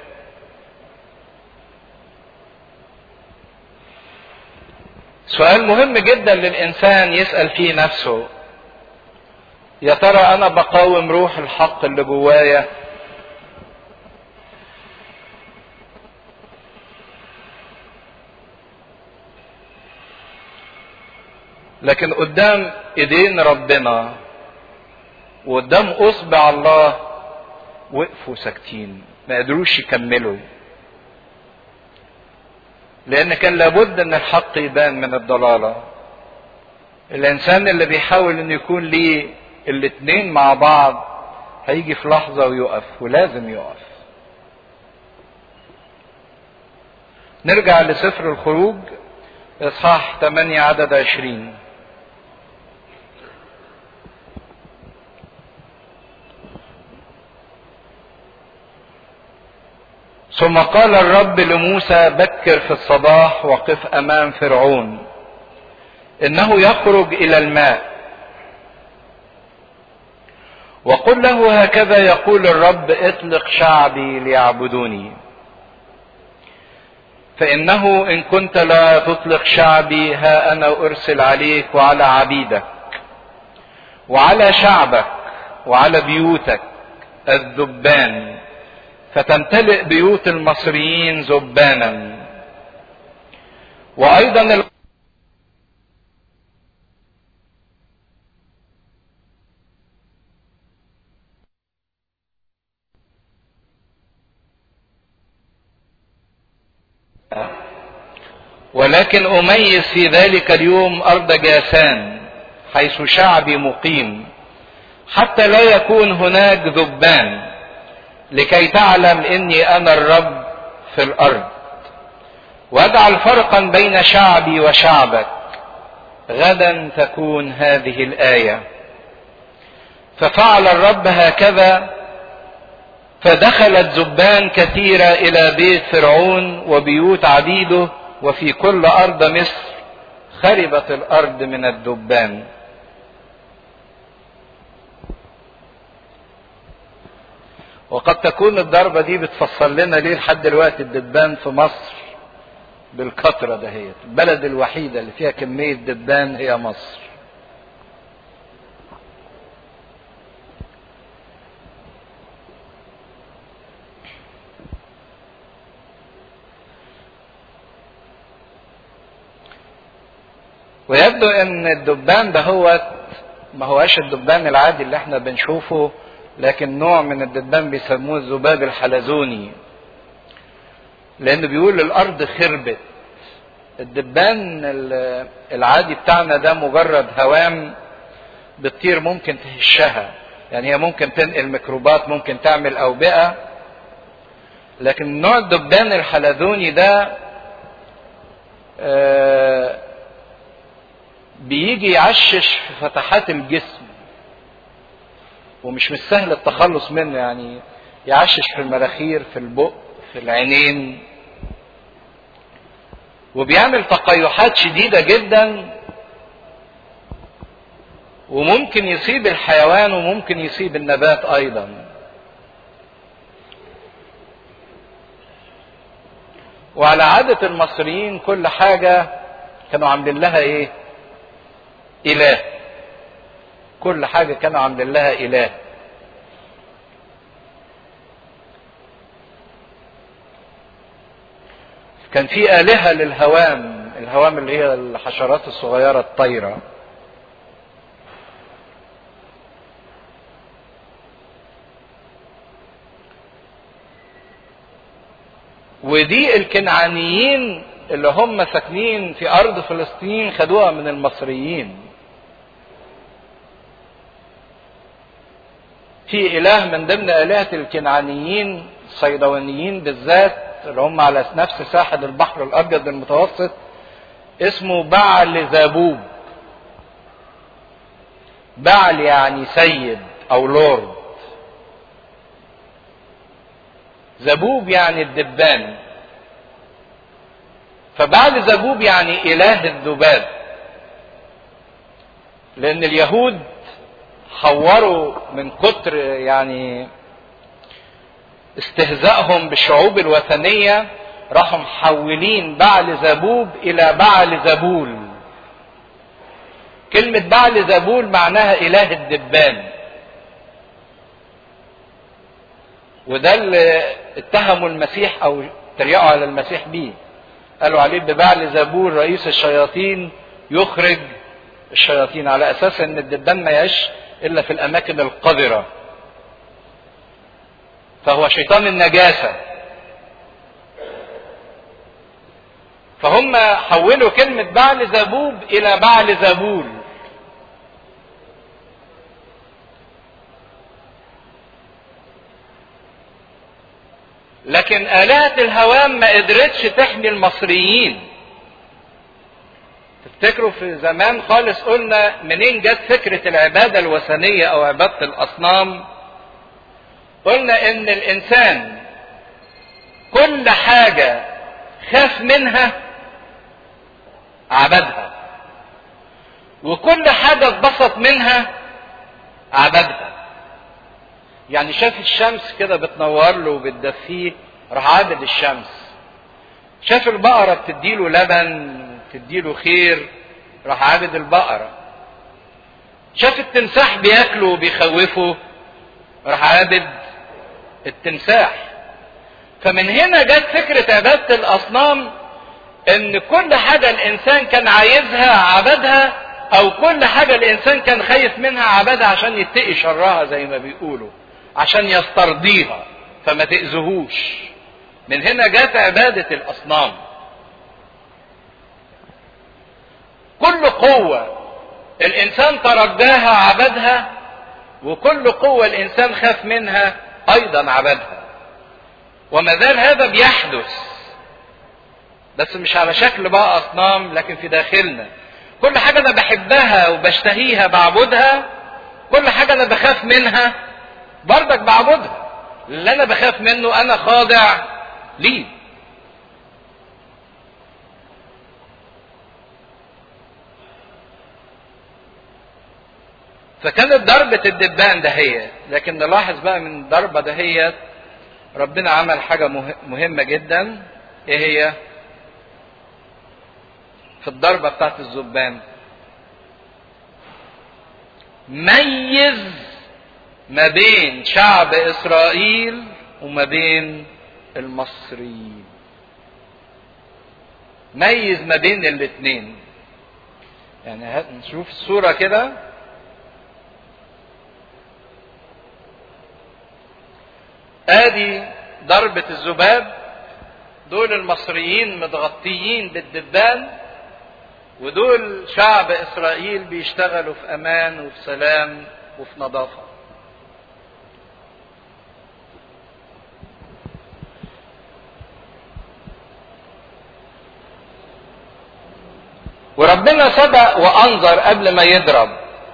سؤال مهم جدا للانسان يسأل فيه نفسه، يا ترى انا بقاوم روح الحق اللي جوايا؟ لكن قدام ايدين ربنا وقدام اصبع الله وقفوا ساكتين، ما قدروش يكملوا، لان كان لابد ان الحق يبان من الضلالة. الانسان اللي بيحاول انه يكون ليه الاتنين مع بعض هيجي في لحظة ويقف، ولازم يقف. نرجع لسفر الخروج اصحاح 8 عدد 20. ثم قال الرب لموسى بكر في الصباح وقف امام فرعون انه يخرج الى الماء، وقل له هكذا يقول الرب اطلق شعبي ليعبدوني، فانه ان كنت لا تطلق شعبي ها انا ارسل عليك وعلى عبيدك وعلى شعبك وعلى بيوتك الذبان، فتمتلئ بيوت المصريين ذبانا. وايضا ولكن اميز في ذلك اليوم ارض جاسان حيث شعبي مقيم، حتى لا يكون هناك ذبان، لكي تعلم اني انا الرب في الارض. واجعل فرقا بين شعبي وشعبك، غدا تكون هذه الايه. ففعل الرب هكذا، فدخلت ذبان كثيره الى بيت فرعون وبيوت عبيده، وفي كل ارض مصر خربت الارض من الذبان. وقد تكون الضربة دي بتفسر لنا ليه لحد دلوقتي الدبان في مصر بالكثرة دهيت. البلد الوحيدة اللي فيها كمية دبان هي مصر. ويبدو ان الدبان دهوت ما هواش الدبان العادي اللي احنا بنشوفه، لكن نوع من الدبان بيسموه الذباب الحلزوني، لانه بيقول الارض خربت. الدبان العادي بتاعنا ده مجرد هوام بتطير ممكن تهشها، يعني هي ممكن تنقل ميكروبات، ممكن تعمل اوبئة. لكن نوع الدبان الحلزوني ده بيجي يعشش في فتحات الجسم، ومش سهل التخلص منه، يعني يعشش في المراخير، في البق، في العينين، وبيعمل تقيحات شديدة جدا، وممكن يصيب الحيوان وممكن يصيب النبات ايضا. وعلى عادة المصريين كل حاجة كانوا عاملين لها ايه؟ إله. كل حاجة كانوا عاملين لها إله. كان في آلهة للهوام، الهوام اللي هي الحشرات الصغيرة الطايرة. ودي الكنعانيين اللي هم ساكنين في أرض فلسطين خدوها من المصريين. في إله من ضمن آلهة الكنعانيين الصيدونيين بالذات اللي هم على نفس ساحل البحر الأبيض المتوسط اسمه بعل زبوب. بعل يعني سيد أو لورد، زبوب يعني الدبان، فبعل زبوب يعني إله الذباب. لأن اليهود حوروا من كتر يعني استهزائهم بالشعوب الوثنية، راحوا محولين بعل زبوب إلى بعل زبول. كلمة بعل زبول معناها إله الدبان. وده اللي اتهموا المسيح أو تريقوا على المسيح بيه، قالوا عليه ببعل زبول رئيس الشياطين يخرج الشياطين، على أساس أن الدبان ما يعيش إلا في الأماكن القذرة، فهو شيطان النجاسة. فهم حولوا كلمة بعل زبوب إلى بعل زبول. لكن آلهة الهوام ما قدرتش تحمي المصريين. تفتكروا في زمان خالص قلنا منين جت فكرة العبادة الوثنية أو عبادة الأصنام؟ قلنا إن الإنسان كل حاجة خاف منها عبدها، وكل حاجة اتبسط منها عبدها. يعني شاف الشمس كده بتنور له وبتدفيه راح عابد الشمس. شاف البقرة بتديله لبن تديله خير راح عابد البقرة. شاف التمساح بياكله وبيخوفه راح عابد التمساح. فمن هنا جت فكرة عبادة الأصنام، إن كل حاجة الإنسان كان عايزها عبدها، أو كل حاجة الإنسان كان خايف منها عبدها عشان يتقي شرها زي ما بيقولوا، عشان يسترضيها فما تأذهوش. من هنا جت عبادة الأصنام. كل قوة الإنسان ترجاها عبدها، وكل قوة الإنسان خاف منها أيضا عبدها. وما زال هذا بيحدث، بس مش على شكل بقى أصنام، لكن في داخلنا. كل حاجة أنا بحبها وبشتهيها بعبدها، كل حاجة أنا بخاف منها برضك بعبدها. اللي أنا بخاف منه أنا خاضع ليه. فكانت ضربة الدبان دهيت. لكن نلاحظ بقى من الضربة دهيت ربنا عمل حاجة مهمة جدا. ايه هي؟ في الضربة بتاعت الذبان ميز ما بين شعب إسرائيل وما بين المصريين. ميز ما بين الاثنين. يعني نشوف الصورة كده. ادي ضربة الذباب، دول المصريين متغطيين بالدبان، ودول شعب اسرائيل بيشتغلوا في امان وفي سلام وفي نظافة. وربنا سبق وانظر قبل ما يضرب.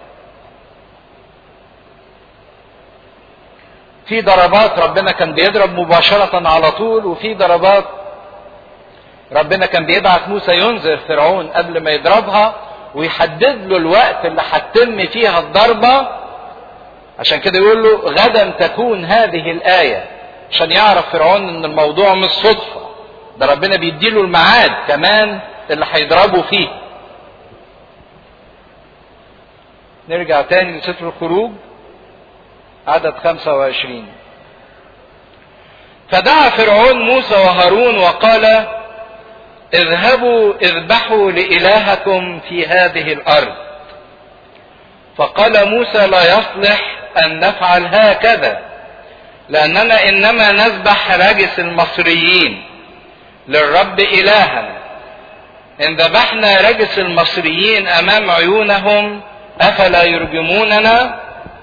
في ضربات ربنا كان بيضرب مباشرة على طول، وفي ضربات ربنا كان بيبعت موسى ينذر فرعون قبل ما يضربها ويحدد له الوقت اللي هتتم فيها الضربة. عشان كده يقول له غدا تكون هذه الآية، عشان يعرف فرعون ان الموضوع مش صدفة، ده ربنا بيديله الميعاد كمان اللي هيضربوا فيه. نرجع تاني لسفر الخروج عدد 25. فدعا فرعون موسى وهارون وقال اذهبوا اذبحوا لإلهكم في هذه الأرض. فقال موسى لا يصلح أن نفعل هكذا، لأننا إنما نذبح رجس المصريين للرب إلها. إن ذبحنا رجس المصريين أمام عيونهم أفلا يرجموننا؟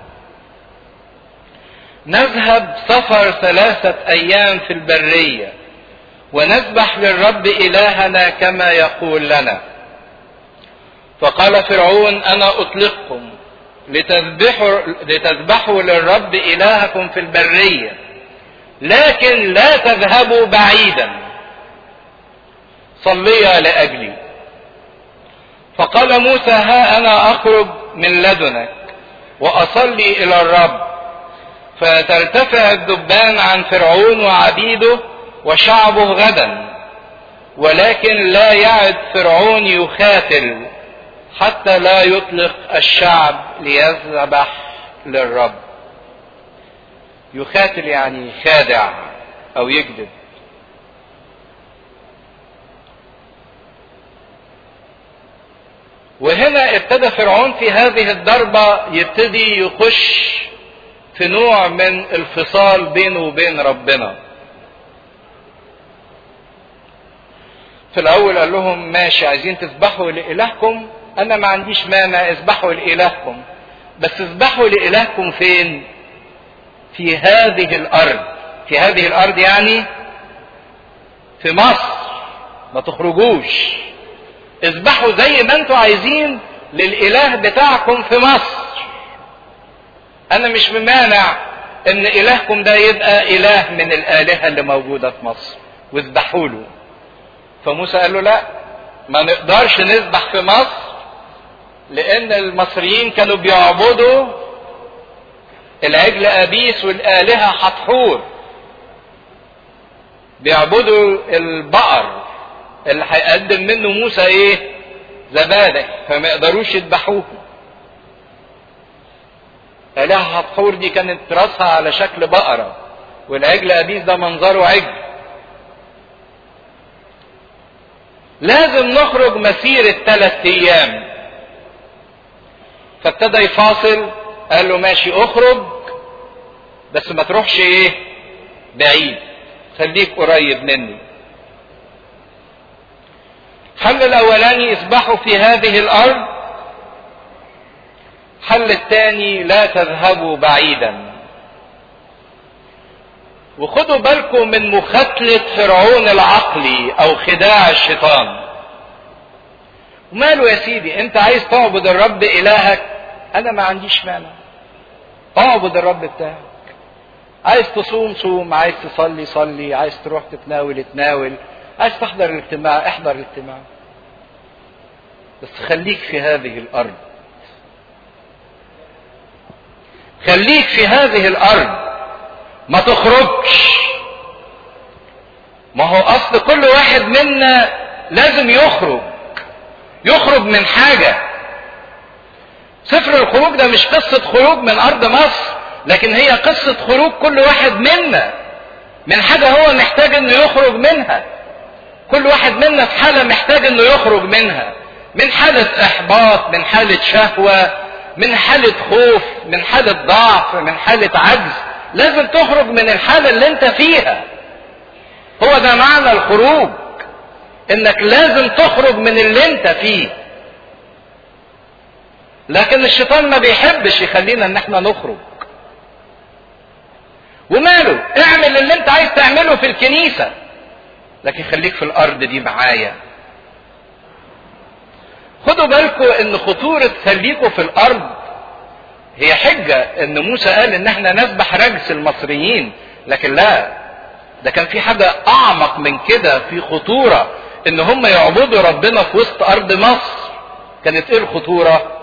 نذهب سفر 3 أيام في البرية ونذبح للرب إلهنا كما يقول لنا. فقال فرعون أنا أطلقكم لتذبحوا للرب إلهكم في البرية، لكن لا تذهبوا بعيدا، صليا لأجلي. فقال موسى ها أنا أخرج من لدنك وأصلي إلى الرب، فترتفع الذبان عن فرعون وعبيده وشعبه غدا، ولكن لا يعد فرعون يخاتل حتى لا يطلق الشعب ليذبح للرب. يخاتل يعني خادع أو يكذب. وهنا ابتدى فرعون في هذه الضربة يبتدي يخش في نوع من الفصال بينه وبين ربنا. في الأول قال لهم ماشي عايزين تذبحوا لإلهكم، أنا ما عنديش مانع اذبحوا لإلهكم، بس اذبحوا لإلهكم فين؟ في هذه الأرض. في هذه الأرض يعني في مصر، ما تخرجوش، اذبحوا زي ما انتوا عايزين للإله بتاعكم في مصر. أنا مش ممانع إن إلهكم ده يبقى إله من الآلهة اللي موجودة في مصر واذبحوا له. فموسى قال له لا، ما نقدرش نذبح في مصر، لأن المصريين كانوا بيعبدوا العجل أبيس والآلهة حتحور، بيعبدوا البقر اللي هيقدم منه موسى ايه؟ ذبائح، فما يقدروش يذبحوه. آلهة حتحور دي كانت راسها على شكل بقرة، والعجل أبيس ده منظره عجل. لازم نخرج مسيرة 3 أيام. فابتدى يفاصل، قال له ماشي اخرج، بس ما تروحش ايه؟ بعيد، خليك قريب مني. الحل الاولاني اذبحوا في هذه الارض، الحل الثاني لا تذهبوا بعيدا. وخدوا بالكم من مخاتلة فرعون العقلي او خداع الشيطان. وماله يا سيدي، انت عايز تعبد الرب الهك، انا ما عنديش مانع، اعبد الرب بتاعك. عايز تصوم صوم، عايز تصلي صلي، عايز تروح تتناول اتناول، عايز تحضر الاجتماع احضر الاجتماع، بس خليك في هذه الارض. خليك في هذه الارض، ما تخرجش. ما هو اصل كل واحد منا لازم يخرج من حاجة. سفر الخروج ده مش قصة خروج من ارض مصر، لكن هي قصة خروج كل واحد منا من حاجة هو محتاج انه يخرج منها. كل واحد منا في حالة محتاج انه يخرج منها، من حالة احباط، من حالة شهوة، من حالة خوف، من حالة ضعف، من حالة عجز. لازم تخرج من الحالة اللي انت فيها. هو ده معنى الخروج، انك لازم تخرج من اللي انت فيه. لكن الشيطان ما بيحبش يخلينا ان احنا نخرج. وماله، اعمل اللي انت عايز تعمله في الكنيسة، لكن خليك في الارض دي معايا. خدوا بالكم ان خطورة خليكوا في الارض هي حجة ان موسى قال ان احنا نذبح رجس المصريين، لكن لا، ده كان في حاجة اعمق من كده، في خطورة ان هم يعبدوا ربنا في وسط ارض مصر. كانت ايه الخطورة؟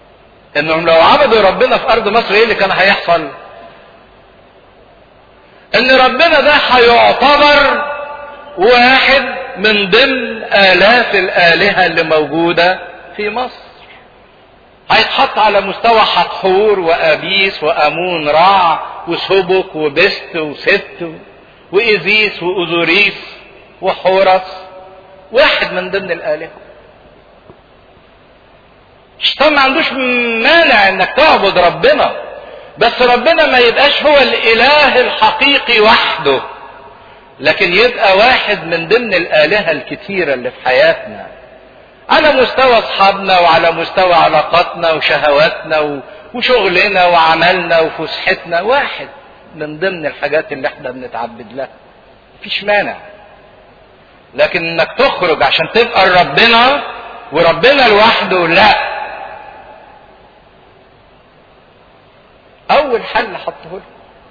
انهم لو عبدوا ربنا في ارض مصر ايه اللي كان هيحصل؟ ان ربنا ده هيعتبر واحد من ضمن آلاف الآلهة اللي موجودة في مصر. هيتحط على مستوى حتحور وأبيس وأمون رع وسبك وبست وست وإيزيس وأوزوريس وحورس، واحد من ضمن الآلهة. الشيطان ما عندوش مانع انك تعبد ربنا، بس ربنا ما يبقاش هو الإله الحقيقي وحده، لكن يبقى واحد من ضمن الآلهة الكتيرة اللي في حياتنا، على مستوى أصحابنا وعلى مستوى علاقاتنا وشهواتنا وشغلنا وعملنا وفسحتنا، واحد من ضمن الحاجات اللي احنا بنتعبد لها. مفيش مانع، لكن انك تخرج عشان تبقى ربنا وربنا لوحده، لا. اول حل حطه لكم،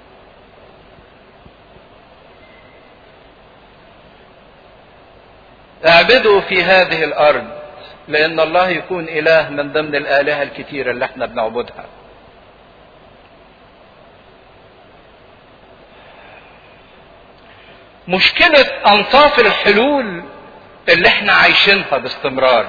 اعبدوا في هذه الارض، لان الله يكون اله من ضمن الالهة الكتيرة اللي احنا بنعبدها. مشكلة انصاف الحلول اللي احنا عايشينها باستمرار،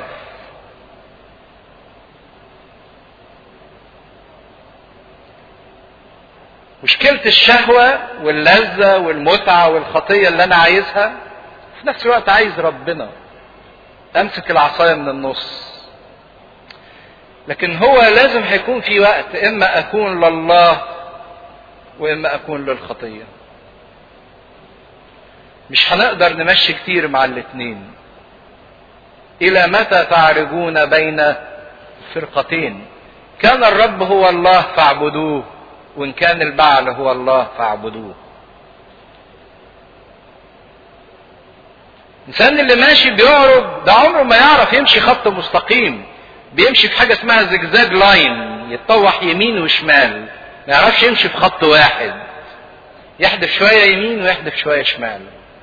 مشكلة الشهوة واللذة والمتعة والخطية اللي انا عايزها، في نفس الوقت عايز ربنا، امسك العصاية من النص. لكن هو لازم هيكون في وقت اما اكون لله واما اكون للخطية. مش هنقدر نمشي كتير مع الاتنين. الى متى تعرجون بين فرقتين؟ كان الرب هو الله فاعبدوه، وان كان البعل هو الله فاعبدوه. الانسان اللي ماشي بيعرج ده عمره ما يعرف يمشي خط مستقيم، بيمشي في حاجة اسمها زجزاج لاين، يتطوح يمين وشمال، ما يعرفش يمشي في خط واحد، يحدف شوية يمين ويحدف شوية شمال.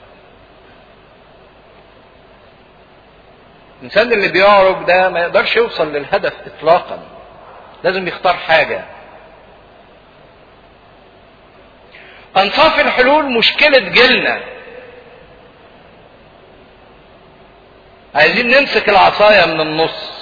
الانسان اللي بيعرج ده ما يقدرش يوصل للهدف اطلاقا، لازم يختار حاجة. انصاف الحلول مشكلة جيلنا، عايزين نمسك العصاية من النص.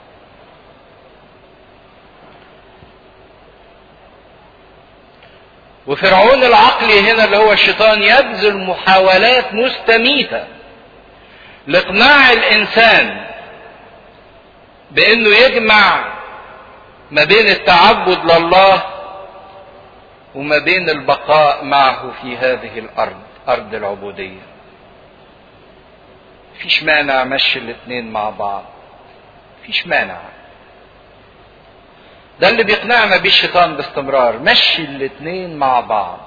وفرعون العقلي هنا اللي هو الشيطان يبذل محاولات مستميتة لاقناع الانسان بانه يجمع ما بين التعبد لله وما بين البقاء معه في هذه الارض، ارض العبودية. مفيش مانع مشي الاتنين مع بعض، مفيش مانع. ده اللي بيقنعنا بيه الشيطان باستمرار، مشي الاتنين مع بعض.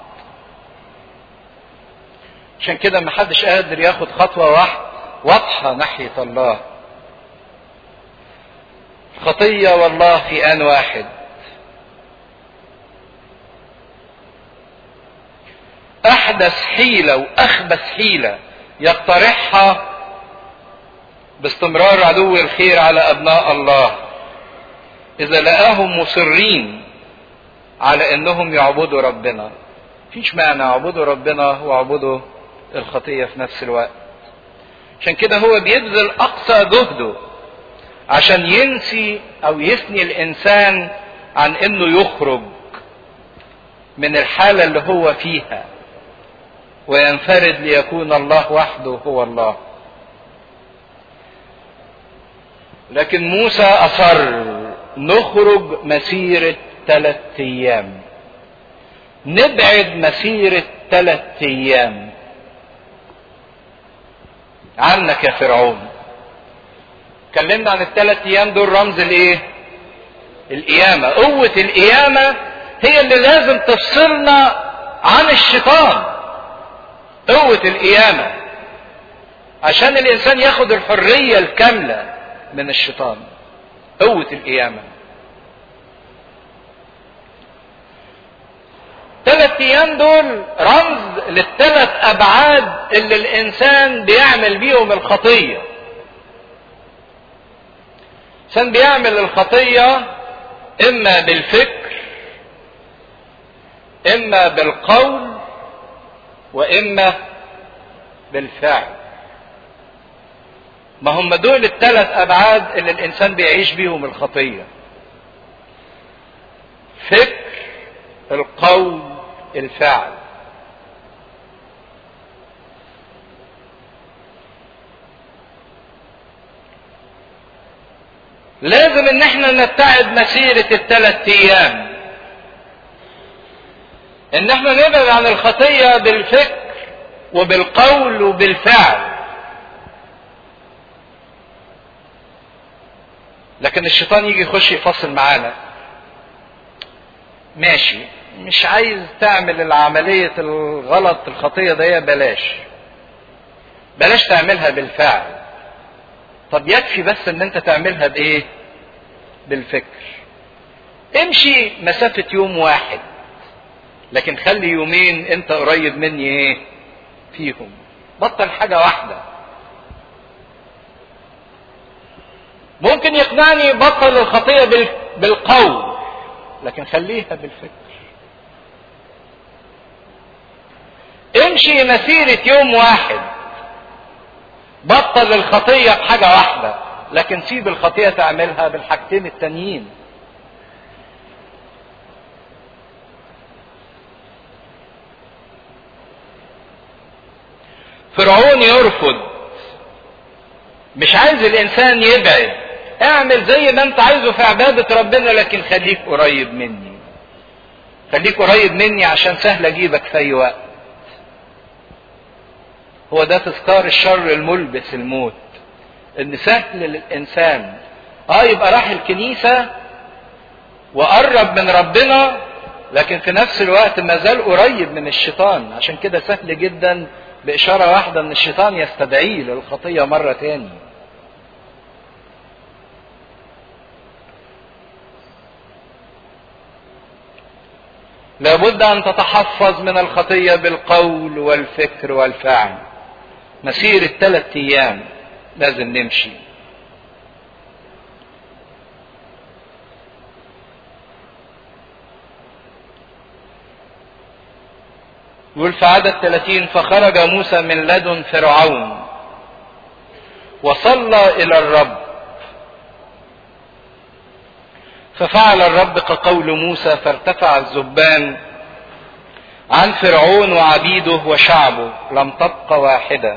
عشان كده محدش قادر ياخد خطوة واضحة ناحية الله. الخطية والله في آن واحد. أحدث حيلة وأخبث حيلة يقترحها باستمرار عدو الخير على أبناء الله، إذا لقاهم مصرين على أنهم يعبدوا ربنا، مفيش معنى يعبدوا ربنا ويعبدوا الخطية في نفس الوقت. عشان كده هو بيبذل أقصى جهده عشان ينسي أو يثني الإنسان عن أنه يخرج من الحالة اللي هو فيها وينفرد ليكون الله وحده هو الله. لكن موسى أصر نخرج مسيرة 3 أيام، نبعد مسيرة 3 أيام عنك يا فرعون. اتكلمنا عن ال3 أيام دول رمز الايه؟ القيامة. قوة القيامة هي اللي لازم تفصلنا عن الشيطان. قوة القيامة عشان الإنسان ياخد الحرية الكاملة من الشيطان. قوة القيامة. 3 أيام دول رمز لل3 أبعاد اللي الإنسان بيعمل بيهم الخطية. الإنسان بيعمل الخطية إما بالفكر، إما بالقول، واما بالفعل. ما هم دول الثلاث ابعاد اللي الانسان بيعيش بيهم الخطية: فكر، القول، الفعل. لازم ان احنا نبتعد مسيرة الثلاث ايام، ان احنا نبعد عن الخطية بالفكر وبالقول وبالفعل. لكن الشيطان يجي يخش يفصل معانا: ماشي، مش عايز تعمل العملية الغلط الخطية دي، بلاش تعملها بالفعل. طب يكفي بس ان انت تعملها بايه؟ بالفكر. امشي مسافة يوم واحد، لكن خلي يومين انت قريب مني ايه فيهم. بطل حاجة واحدة. ممكن يقنعني بطل الخطية بالقول، لكن خليها بالفكر. امشي مسيرة يوم واحد، بطل الخطية بحاجة واحدة، لكن سيب الخطية تعملها بالحاجتين التانيين. فرعون يرفض، مش عايز الانسان يبعد. اعمل زي ما انت عايزه في عبادة ربنا، لكن خليك قريب مني. خليك قريب مني عشان سهل اجيبك في اي وقت. هو ده تذكار الشر الملبس الموت، ان سهل للانسان يبقى راح الكنيسة وقرب من ربنا، لكن في نفس الوقت ما زال قريب من الشيطان. عشان كده سهل جدا بإشارة واحدة ان الشيطان يستدعيه للخطية مرة تاني. لابد ان تتحفظ من الخطية بالقول والفكر والفعل. مسيرة 3 ايام لازم نمشي. يقول في عدد 30: فخرج موسى من لدن فرعون وصلى الى الرب، ففعل الرب كقول موسى، فارتفع الذبان عن فرعون وعبيده وشعبه، لم تبق واحدة،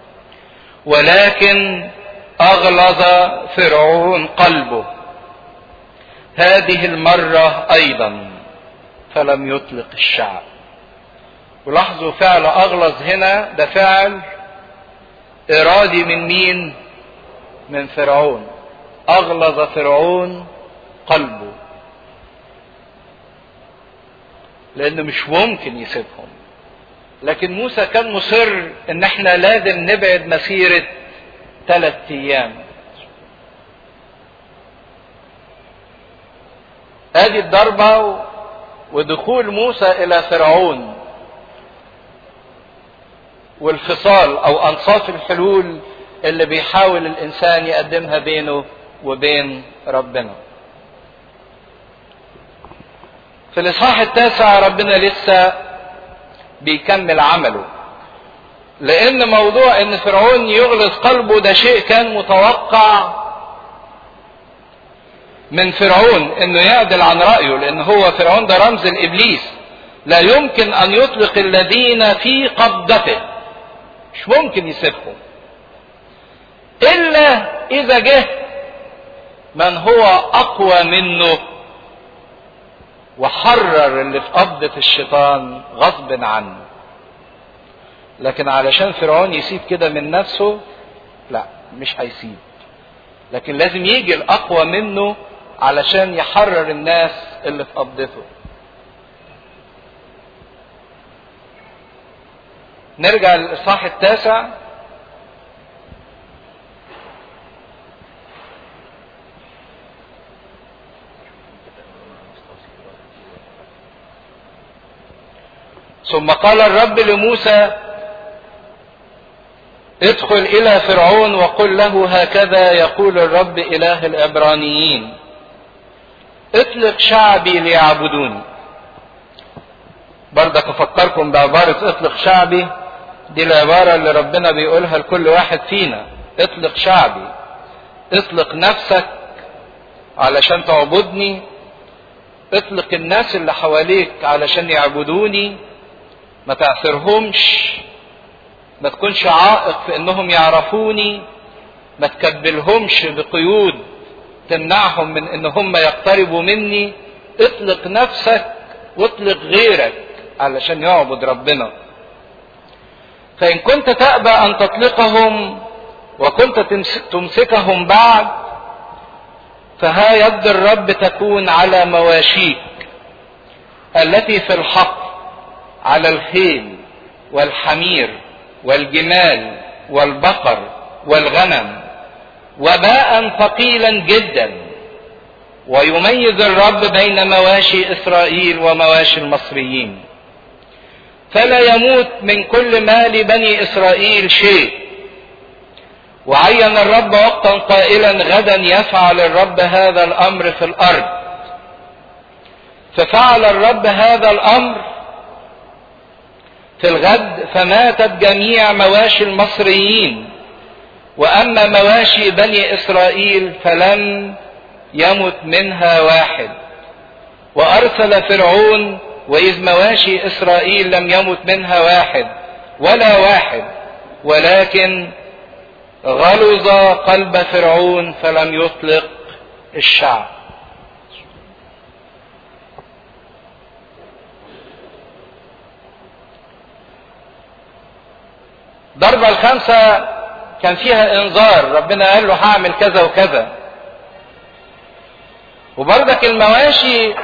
ولكن اغلظ فرعون قلبه هذه المرة ايضا، فلم يطلق الشعب. ولاحظوا فعل اغلظ هنا ده فعل ارادي من مين؟ من فرعون. اغلظ فرعون قلبه، لانه مش ممكن يسيبهم. لكن موسى كان مصر ان احنا لازم نبعد مسيرة 3 ايام. ادي الضربة ودخول موسى الى فرعون، والفصال او انصاف الحلول اللي بيحاول الانسان يقدمها بينه وبين ربنا. في الاصحاح 9 ربنا لسه بيكمل عمله، لان موضوع ان فرعون يغلظ قلبه ده شيء كان متوقع من فرعون انه يعدل عن رأيه، لان هو فرعون ده رمز الابليس. لا يمكن ان يطلق الذين في قبضته، مش ممكن يسيبهم الا اذا جه من هو اقوى منه وحرر اللي في قبضة الشيطان غصب عنه. لكن علشان فرعون يسيب كده من نفسه، لا، مش هيسيب. لكن لازم يجي الاقوى منه علشان يحرر الناس اللي في قبضته. نرجع للإصحاح 9. ثم قال الرب لموسى: ادخل إلى فرعون وقل له هكذا يقول الرب إله العبرانيين: اطلق شعبي ليعبدوني. برضك افكركم بعبارة اطلق شعبي، دي العبارة اللي ربنا بيقولها لكل واحد فينا. اطلق شعبي، اطلق نفسك علشان تعبدني، اطلق الناس اللي حواليك علشان يعبدوني، ما تعثرهمش، ما تكونش عائق في انهم يعرفوني، ما تكبلهمش بقيود تمنعهم من ان هم يقتربوا مني. اطلق نفسك واطلق غيرك علشان يعبد ربنا. فان كنت تأبى ان تطلقهم وكنت تمسكهم بعد، فها يد الرب تكون على مواشيك التي في الحق، على الخيل والحمير والجمال والبقر والغنم، وباء ثقيلا جدا. ويميز الرب بين مواشي إسرائيل ومواشي المصريين، فلا يموت من كل مال بني إسرائيل شيء. وعين الرب وقتا قائلا غدا يفعل الرب هذا الأمر في الأرض. ففعل الرب هذا الأمر في الغد، فماتت جميع مواشي المصريين، وأما مواشي بني إسرائيل فلم يمت منها واحد. وأرسل فرعون وإذ مواشي إسرائيل لم يمت منها واحد ولا واحد، ولكن غلظ قلب فرعون فلم يطلق الشعب. ضربة الخمسة كان فيها انذار، ربنا قال له هعمل كذا وكذا. وبرضك المواشي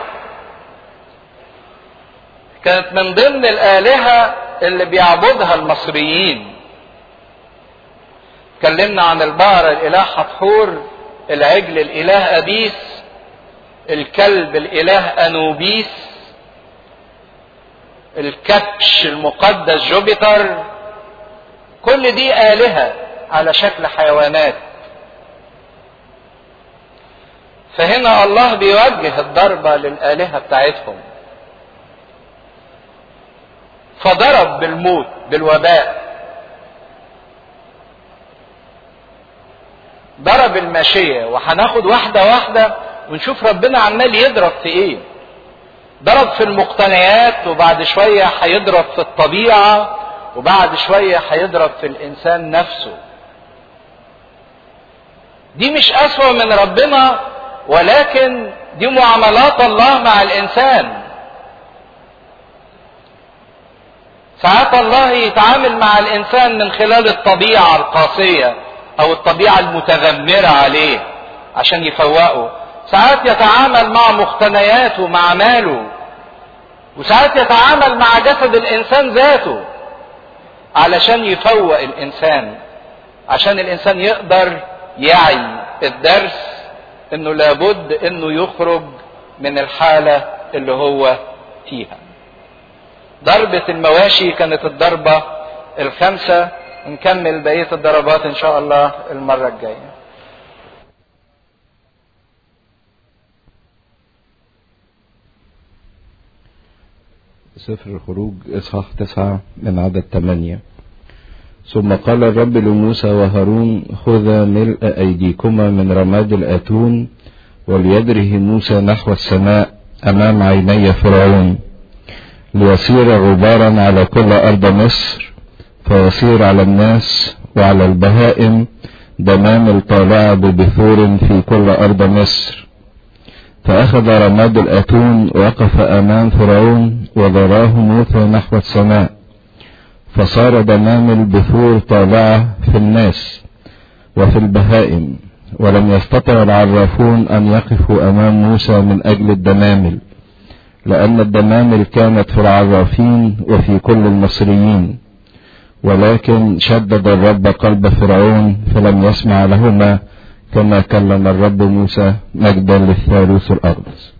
كانت من ضمن الآلهة اللي بيعبدها المصريين. اتكلمنا عن البقرة الإله حتحور، العجل الإله أبيس، الكلب الإله أنوبيس، الكبش المقدس جوبيتر. كل دي آلهة على شكل حيوانات. فهنا الله بيوجه الضربة للآلهة بتاعتهم، فضرب بالموت بالوباء، ضرب الماشية. وهناخد واحدة واحدة ونشوف ربنا عمال يضرب في ايه. ضرب في المقتنيات، وبعد شوية هيضرب في الطبيعة، وبعد شوية هيضرب في الإنسان نفسه. دي مش أسوأ من ربنا، ولكن دي معاملات الله مع الإنسان. ساعات الله يتعامل مع الإنسان من خلال الطبيعة القاسية أو الطبيعة المتذمرة عليه عشان يفوقه. ساعات يتعامل مع مقتنياته، مع ماله، وساعات يتعامل مع جسد الإنسان ذاته علشان يفوق الإنسان، عشان الإنسان يقدر يعي الدرس إنه لابد إنه يخرج من الحالة اللي هو فيها. ضربة المواشي كانت الضربة الخامسة. نكمل بقية الضربات إن شاء الله المرة الجاية. سفر الخروج إصحاح 9 من عدد 8. ثم قال الرب لموسى وهارون خذا ملء أيديكما من رماد الآتون، وليدره موسى نحو السماء أمام عيني فرعون، ليصير غبارا على كل أرض مصر، فيصير على الناس وعلى البهائم دمامل طالعة ببثور في كل أرض مصر. فأخذ رماد الآتون وقف أمام فرعون، وضراه موسى نحو السماء، فصار دمامل بثور طالعة في الناس وفي البهائم، ولم يستطع العرافون أن يقفوا أمام موسى من أجل الدمامل، لأن الدمامل كانت في العرافين وفي كل المصريين. ولكن شدد الرب قلب فرعون فلم يسمع لهما، كما كلم الرب موسى، مجدا للثالوث الأقدس.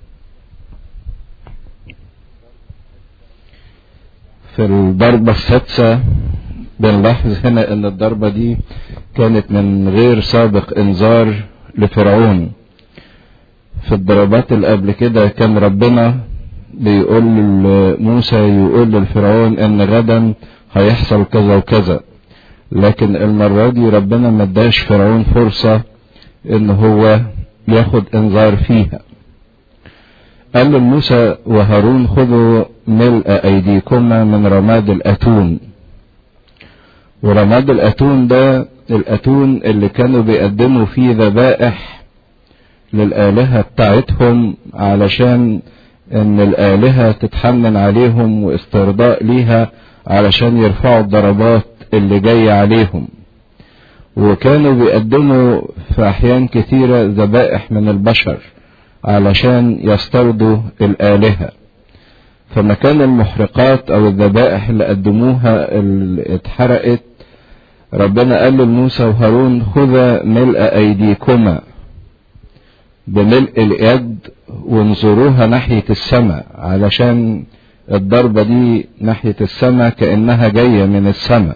في الضربة السادسة بنلاحظ هنا ان الضربة دي كانت من غير سابق انذار لفرعون. في الضربات اللي قبل كده كان ربنا بيقول موسى يقول للفرعون ان غدا هيحصل كذا وكذا، لكن المرة دي ربنا ما اداش فرعون فرصة ان هو ياخد انذار فيها. قال لموسى وهارون خذوا ملء ايديكما من رماد الاتون. ورماد الاتون ده الاتون اللي كانوا بيقدموا فيه ذبائح للآلهة بتاعتهم علشان ان الآلهة تتحنن عليهم واسترضاء ليها علشان يرفعوا الضربات اللي جاية عليهم. وكانوا بيقدموا في احيان كثيرة ذبائح من البشر علشان يسترضوا الآلهة. فمكان المحرقات او الذبائح اللي قدموها اللي اتحرقت، ربنا قال لموسى وهارون خذ ملء ايديكما، بملء اليد، وانظروها ناحية السماء علشان الضربة دي ناحية السماء كأنها جاية من السماء.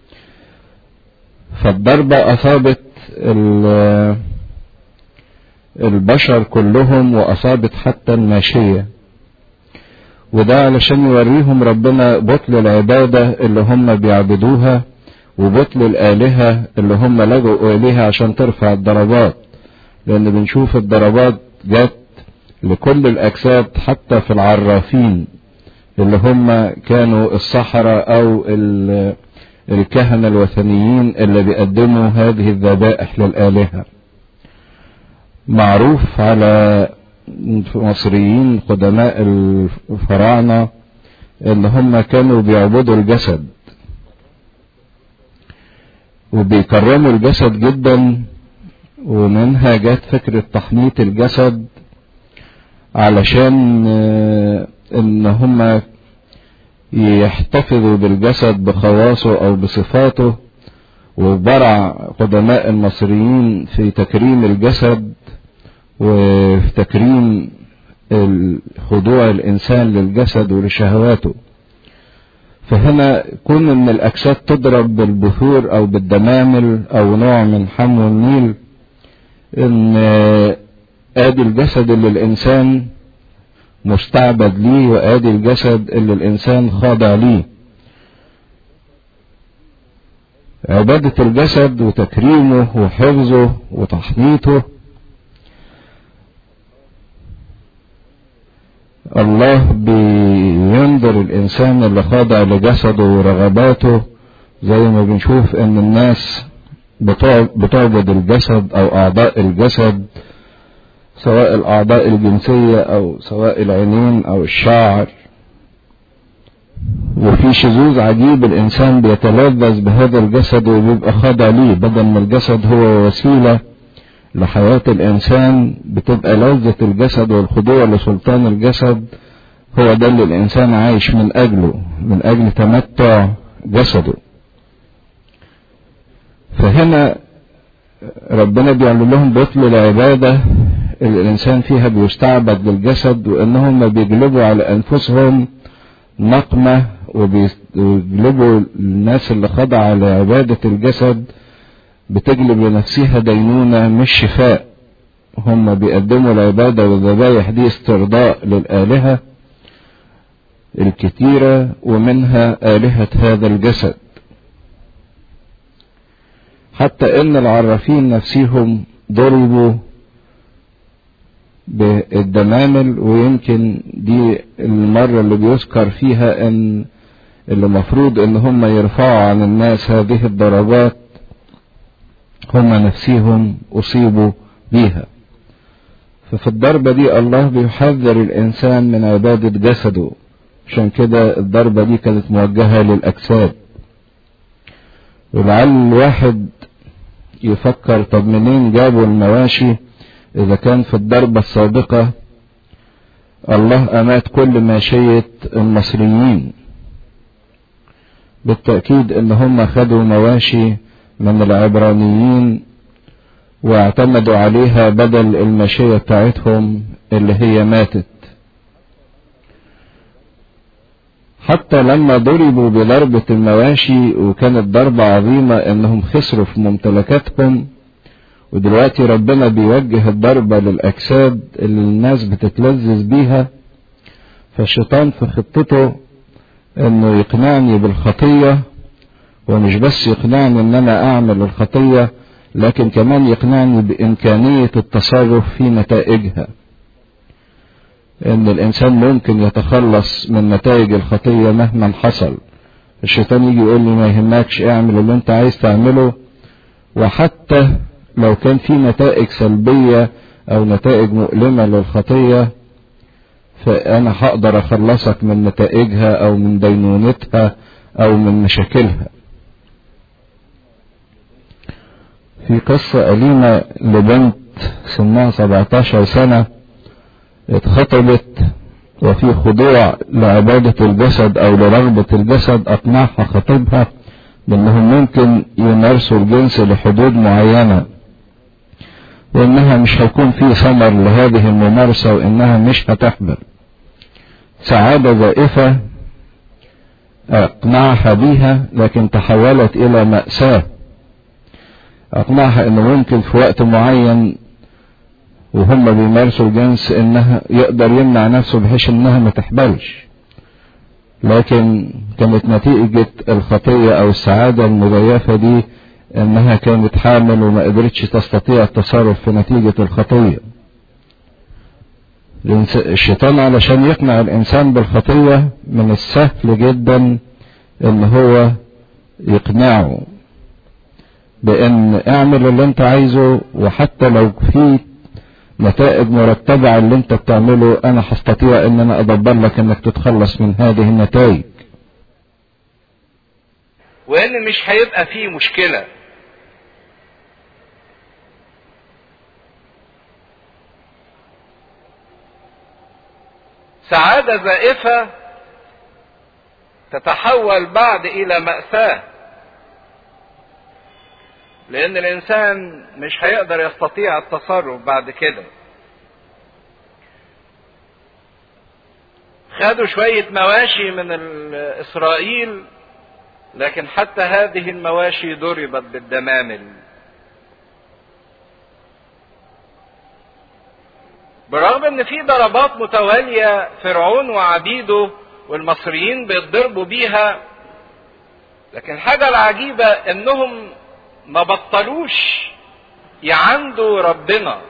فالضربة أصابت البشر كلهم وأصابت حتى الماشية، وده علشان يوريهم ربنا بطل العبادة اللي هم بيعبدوها وبطل الآلهة اللي هم لجوا إليها عشان ترفع الضربات. لأن بنشوف الضربات جت لكل الأجساد حتى في العرافين اللي هم كانوا السحرة أو الكهنة الوثنيين اللي بيقدموا هذه الذبائح للآلهة. معروف على مصريين قدماء الفراعنة ان هم كانوا بيعبدوا الجسد وبيكرموا الجسد جدا، ومنها جت فكرة تحنيط الجسد علشان ان هم يحتفظوا بالجسد بخواصه او بصفاته. وبرع قدماء المصريين في تكريم الجسد وفي تكريم خضوع الانسان للجسد ولشهواته. فهنا كون ان الاجساد تضرب بالبثور او بالدمامل او نوع من حمو النيل، ان ادي الجسد اللي الانسان مستعبد ليه وادي الجسد اللي الانسان خاضع ليه. عبادة الجسد وتكريمه وحفظه وتحنيطه، الله بينظر الانسان اللي خاضع لجسده ورغباته، زي ما بنشوف ان الناس بتعبد الجسد او اعضاء الجسد، سواء الاعضاء الجنسية او سواء العينين او الشعر. وفي شذوذ عجيب، الانسان بيتلذذ بهذا الجسد وبيبقى خاضع ليه، بدل ما الجسد هو وسيلة لحياة الانسان، بتبقى لذة الجسد والخضوع لسلطان الجسد هو ده اللي الانسان عايش من اجله، من اجل تمتع جسده. فهنا ربنا بيعمل لهم بطل العبادة اللي الانسان فيها بيستعبد للجسد، وانهم بيجلبوا على انفسهم نقمة وبيجلبوا الناس اللي خضع لعبادة الجسد بتجلب لنفسها دينونة مش شفاء. هم بيقدموا العبادة والذبايح دي استرضاء للآلهة الكتيرة، ومنها آلهة هذا الجسد. حتى ان العرافين نفسهم ضربوا بالدمامل، ويمكن دي المرة اللي بيذكر فيها ان اللي مفروض ان هم يرفعوا عن الناس هذه الضربات هم نفسهم اصيبوا بيها. ففي الضربة دي الله بيحذر الانسان من عبادة جسده، عشان كده الضربة دي كانت موجهة للاجساد. ولعل الواحد يفكر طب منين جابوا المواشي اذا كان في الضربة السابقة الله امات كل ماشية المصريين. بالتأكيد ان هم خدوا مواشي من العبرانيين واعتمدوا عليها بدل الماشية بتاعتهم اللي هي ماتت. حتى لما ضربوا بضربة المواشي وكانت ضربة عظيمة انهم خسروا في ممتلكاتهم، ودلوقتي ربنا بيوجه الضربة للأجساد اللي الناس بتتلذذ بيها، فالشيطان في خطته انه يقنعني بالخطية، ومش بس يقنعني ان انا اعمل الخطية، لكن كمان يقنعني بامكانية التصرف في نتائجها، ان الانسان ممكن يتخلص من نتائج الخطية مهما حصل. الشيطان يجي يقول لي ما يهمكش، اعمل اللي انت عايز تعمله، وحتى لو كان في نتائج سلبية او نتائج مؤلمة للخطية فانا هقدر اخلصك من نتائجها او من دينونتها او من مشاكلها. في قصة أليمة لبنت سنها 17 سنة اتخطبت، وفي خضوع لعبادة الجسد او لرغبة الجسد اقنعها خطيبها بانهم ممكن يمارسوا الجنس لحدود معينة، وانها مش هيكون في ثمر لهذه الممارسة، وانها مش هتحبل. سعادة زائفة اقنعها بيها، لكن تحولت الى مأساة. اقنعها انه ممكن في وقت معين وهم بيمارسوا الجنس انها يقدر يمنع نفسه بحيث انها ما تحبلش، لكن كانت نتيجة الخطية او السعادة المزيفة دي انها كانت حامل وما قدرتش تستطيع التصرف في نتيجة الخطية. الشيطان علشان يقنع الانسان بالخطية من السهل جدا ان هو يقنعه بان اعمل اللي انت عايزه، وحتى لو في نتائج مرتبة على اللي انت بتعمله انا هستطيع ان انا ادبر لك انك تتخلص من هذه النتائج، وان مش هيبقى فيه مشكلة. سعادة زائفة تتحول بعد الى مأساة، لان الانسان مش هيقدر يستطيع التصرف بعد كده. خدوا شوية مواشي من اسرائيل، لكن حتى هذه المواشي ضربت بالدمامل. برغم ان في ضربات متوالية فرعون وعبيده والمصريين بيتضربوا بيها، لكن الحاجة العجيبة انهم ما بطلوش يعندوا ربنا.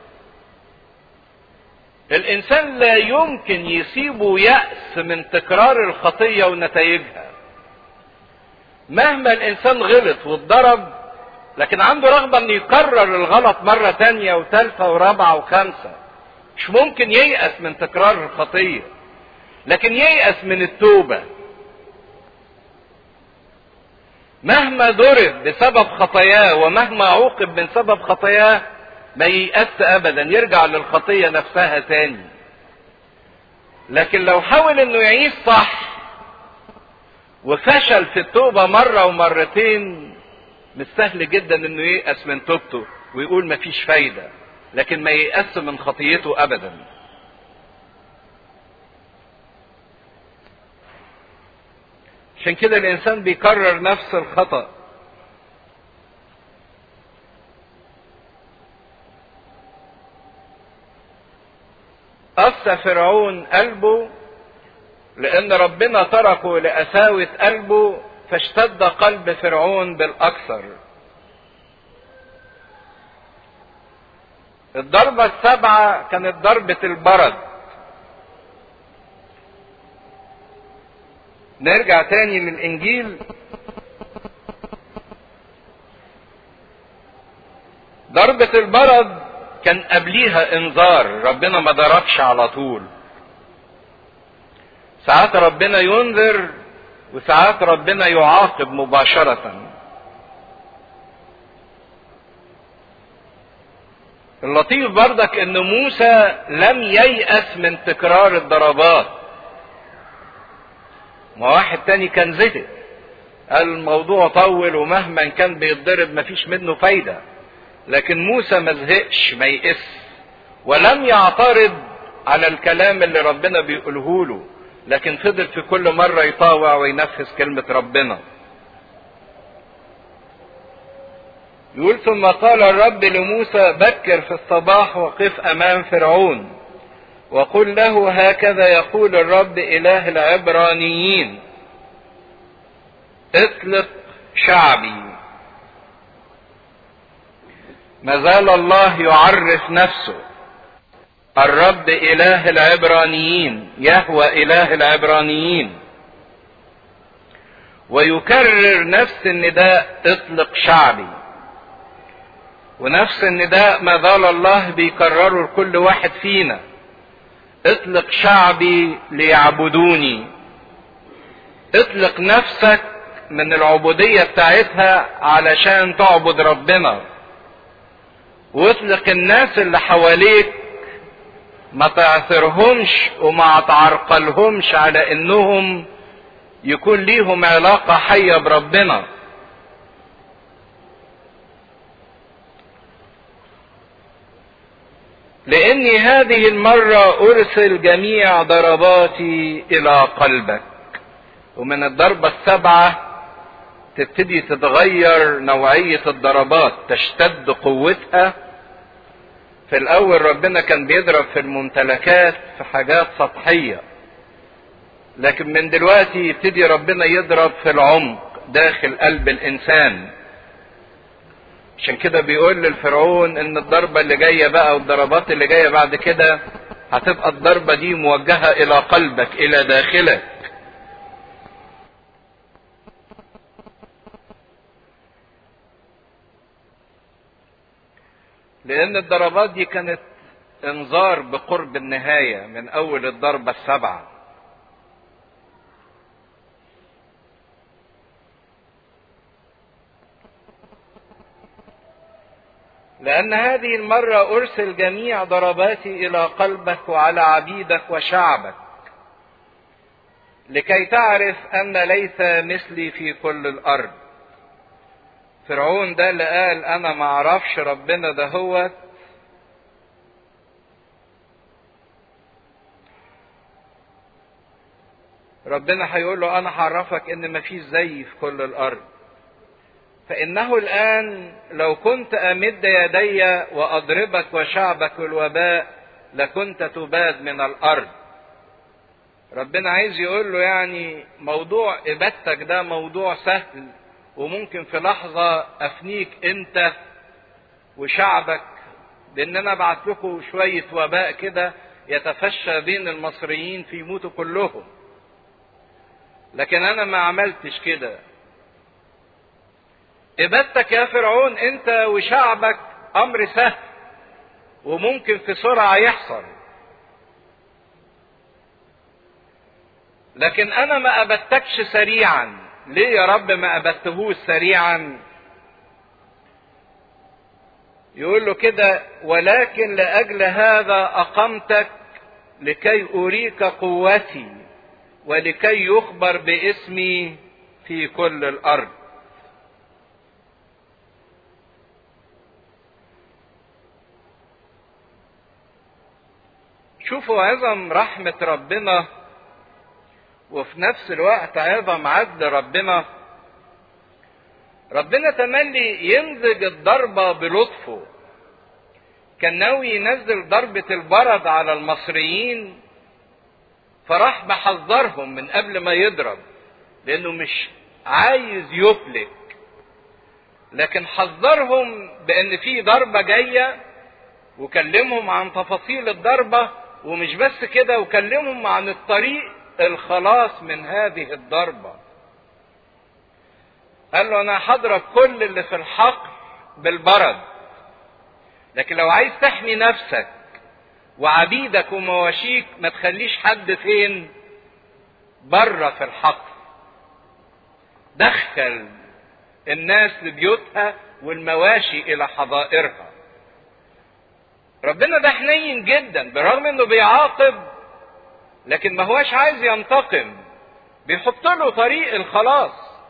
الانسان لا يمكن يسيبه يأس من تكرار الخطية ونتائجها. مهما الانسان غلط واتضرب، لكن عنده رغبة انه يكرر الغلط مرة تانية وثالثة ورابعة وخامسة. مش ممكن ييأس من تكرار الخطية، لكن ييأس من التوبة. مهما ضرب بسبب خطاياه ومهما عوقب من سبب خطاياه ما ييأس ابدا، يرجع للخطية نفسها تاني. لكن لو حاول انه يعيش صح وفشل في التوبة مرة ومرتين، مش سهل جدا انه ييأس من توبته ويقول مفيش فايدة، لكن ما ييأس من خطيته ابدا. عشان كده الانسان بيكرر نفس الخطأ. قسى فرعون قلبه لان ربنا تركه لقساوة قلبه، فاشتد قلب فرعون بالاكثر. الضربة السابعة كانت ضربة البرد. نرجع تاني للانجيل. ضربة البرد كان قبليها انذار، ربنا ما ضربش على طول. ساعات ربنا ينذر وساعات ربنا يعاقب مباشرة. اللطيف برضك ان موسى لم ييأس من تكرار الضربات. ما واحد تاني كان زهق، قال الموضوع طول ومهما كان بيتضرب مفيش منه فايدة. لكن موسى ما زهقش، ما يئس، ولم يعترض على الكلام اللي ربنا بيقوله له، لكن فضل في كل مرة يطاوع وينفذ كلمة ربنا. يقول ثم قال الرب لموسى بكر في الصباح وقف امام فرعون وقل له هكذا يقول الرب إله العبرانيين اطلق شعبي. ما زال الله يعرف نفسه الرب إله العبرانيين، يهوى إله العبرانيين، ويكرر نفس النداء اطلق شعبي. ونفس النداء ما زال الله بيكرره لكل واحد فينا، اطلق شعبي ليعبدوني. اطلق نفسك من العبودية بتاعتها علشان تعبد ربنا، واطلق الناس اللي حواليك ما تعثرهمش وما تعرقلهمش على انهم يكون ليهم علاقة حية بربنا. لاني هذه المرة ارسل جميع ضرباتي الى قلبك. ومن الضربة 7 تبتدي تتغير نوعية الضربات، تشتد قوتها. في الاول ربنا كان بيضرب في الممتلكات، في حاجات سطحية، لكن من دلوقتي يبتدي ربنا يضرب في العمق داخل قلب الانسان. عشان كده بيقول للفرعون ان الضربة اللي جاية بقى والضربات اللي جاية بعد كده هتبقى الضربة دي موجهة الى قلبك، الى داخلك. لان الضربات دي كانت انذار بقرب النهاية من اول الضربة 7. لأن هذه المرة أرسل جميع ضرباتي إلى قلبك وعلى عبيدك وشعبك، لكي تعرف أن ليس مثلي في كل الأرض. فرعون ده اللي قال أنا ما أعرفش ربنا ده، هو ربنا هيقول له أنا هعرفك إن مفيش زيي في كل الأرض. فإنه الآن لو كنت أمد يدي وأضربك وشعبك الوباء لكنت تباد من الأرض. ربنا عايز يقول له يعني موضوع إبادتك ده موضوع سهل، وممكن في لحظة أفنيك أنت وشعبك، لأن أنا بعت لكم شوية وباء كده يتفشى بين المصريين في يموتوا كلهم، لكن أنا ما عملتش كده. إبادتك يا فرعون انت وشعبك امر سهل وممكن في سرعة يحصل، لكن انا ما ابدتكش سريعا. ليه يا رب ما ابدتهوش سريعا؟ يقول له كده ولكن لاجل هذا اقمتك لكي اريك قوتي ولكي يخبر باسمي في كل الارض. شوفوا عظم رحمة ربنا وفي نفس الوقت عظم عدل ربنا. ربنا تملي يمزج الضربة بلطفه. كان ناوي ينزل ضربة البرد على المصريين، فراح محذرهم من قبل ما يضرب لانه مش عايز يفلك، لكن حذرهم بان في ضربة جاية وكلمهم عن تفاصيل الضربة، ومش بس كده وكلمهم عن الطريق الخلاص من هذه الضربة. قال له انا هضرب كل اللي في الحقل بالبرد، لكن لو عايز تحمي نفسك وعبيدك ومواشيك ما تخليش حد فين بره في الحقل. دخل الناس لبيوتها والمواشي الى حظائرها. ربنا ده حنين جدا، بالرغم انه بيعاقب لكن ما هواش عايز ينتقم، بيحط له طريق الخلاص.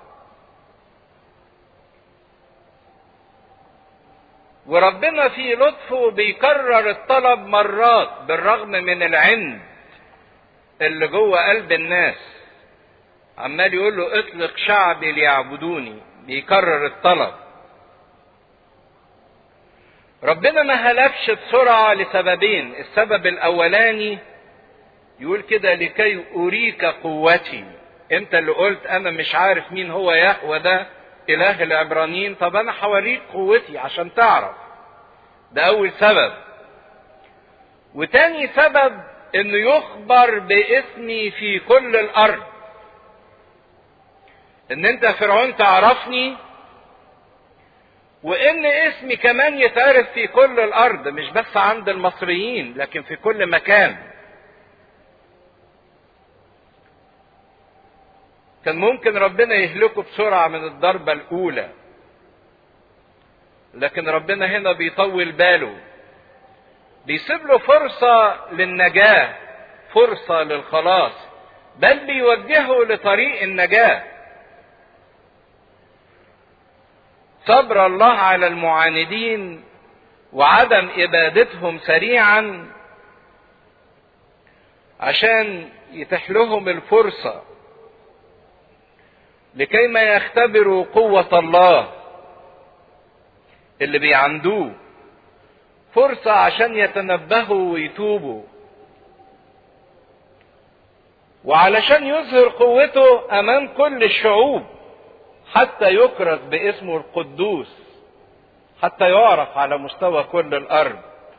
وربنا في لطفه بيكرر الطلب مرات بالرغم من العند اللي جوه قلب الناس. عمال يقول له اطلق شعبي ليعبدوني، بيكرر الطلب. ربنا ما هلكش بسرعة لسببين. السبب الاولاني يقول كده لكي اريك قوتي. انت اللي قلت انا مش عارف مين هو يهوه ده اله العبرانيين، طب انا هوريك قوتي عشان تعرف. ده اول سبب. وتاني سبب انه يخبر باسمي في كل الارض. ان انت فرعون تعرفني، وان اسمي كمان يتعرف في كل الارض، مش بس عند المصريين لكن في كل مكان. كان ممكن ربنا يهلكه بسرعة من الضربة الاولى، لكن ربنا هنا بيطول باله، بيسيب له فرصة للنجاة، فرصة للخلاص، بل بيوجهه لطريق النجاة. صبر الله على المعاندين وعدم ابادتهم سريعا عشان يتيح لهم الفرصة لكي ما يختبروا قوة الله اللي بيعندوه، فرصة عشان يتنبهوا ويتوبوا، وعلشان يظهر قوته امام كل الشعوب، حتى يكرز باسمه القدوس، حتى يعرف على مستوى كل الارض.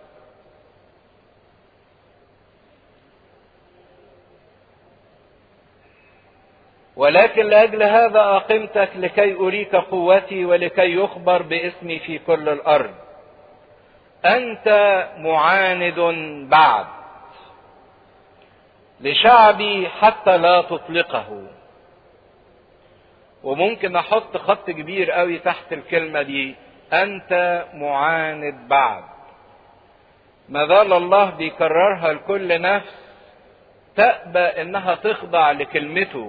ولكن لاجل هذا اقمتك لكي اريك قوتي ولكي يخبر باسمي في كل الارض. انت معاند بعد لشعبي حتى لا تطلقه. وممكن احط خط كبير قوي تحت الكلمة دي، انت معاند بعد. ما زال الله بيكررها لكل نفس تأبى انها تخضع لكلمته،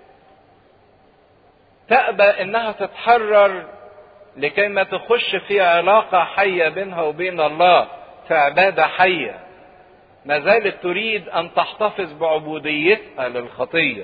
تأبى انها تتحرر لكي ما تخش في علاقة حية بينها وبين الله، في عبادة حية. ما زالت تريد ان تحتفظ بعبوديتها للخطية.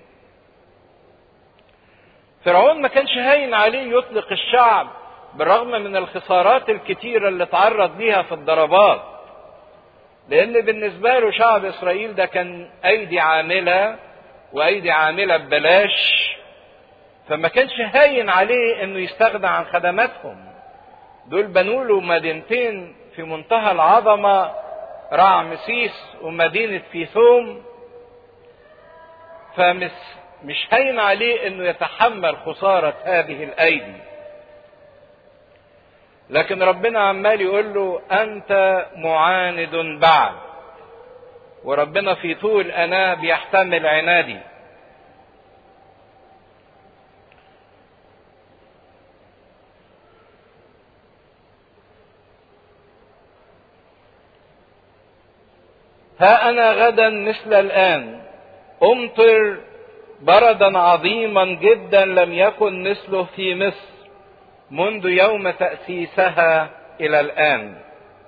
فرعون ما كانش هين عليه يطلق الشعب بالرغم من الخسارات الكتيرة اللي تعرض ليها في الضربات، لان بالنسبة له شعب اسرائيل ده كان ايدي عاملة، وايدي عاملة ببلاش، فما كانش هين عليه انه يستغنى عن خدماتهم. دول بنوا له مدينتين في منتهى العظمة، رعمسيس ومدينة فيثوم، فمش هين عليه انه يتحمل خسارة هذه الايدي. لكن ربنا عمال يقول له انت معاند بعد، وربنا في طول أناه بيحتمل عنادي. ها أنا غدا مثل الآن أمطر بردا عظيما جدا لم يكن مثله في مصر منذ يوم تأسيسها إلى الآن.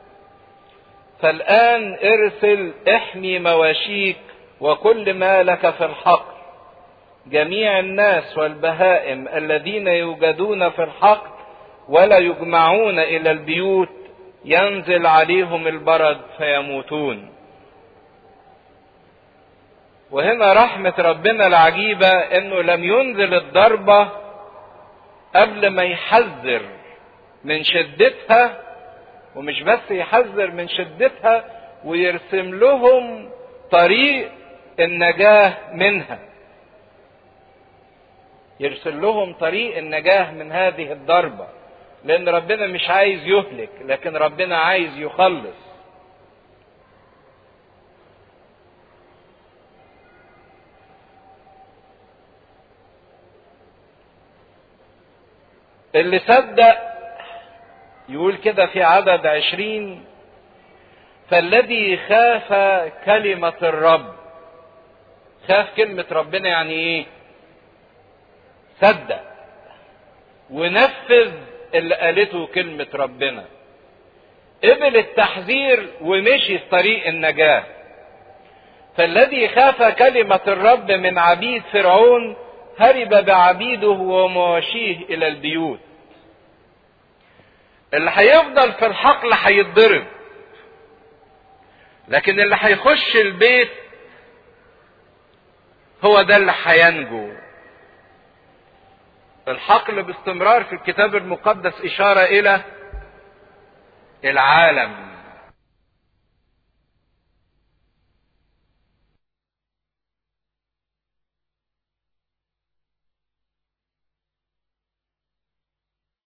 فالآن ارسل احمي مواشيك وكل ما لك في الحقل، جميع الناس والبهائم الذين يوجدون في الحقل ولا يجمعون إلى البيوت ينزل عليهم البرد فيموتون. وهنا رحمة ربنا العجيبة انه لم ينزل الضربة قبل ما يحذر من شدتها، ومش بس يحذر من شدتها ويرسم لهم طريق النجاة منها، يرسل لهم طريق النجاة من هذه الضربة، لان ربنا مش عايز يهلك لكن ربنا عايز يخلص. اللي صدق يقول كده في عدد 20: فالذي خاف كلمة الرب. خاف كلمة ربنا يعني ايه؟ صدق ونفذ اللي قالته كلمة ربنا، قبل التحذير ومشي في طريق النجاة. فالذي خاف كلمة الرب من عبيد فرعون هرب بعبيده ومواشيه إلى البيوت. اللي هيفضل في الحقل هيتضرب، لكن اللي هيخش البيت هو ده اللي هينجو. الحقل باستمرار في الكتاب المقدس إشارة إلى العالم،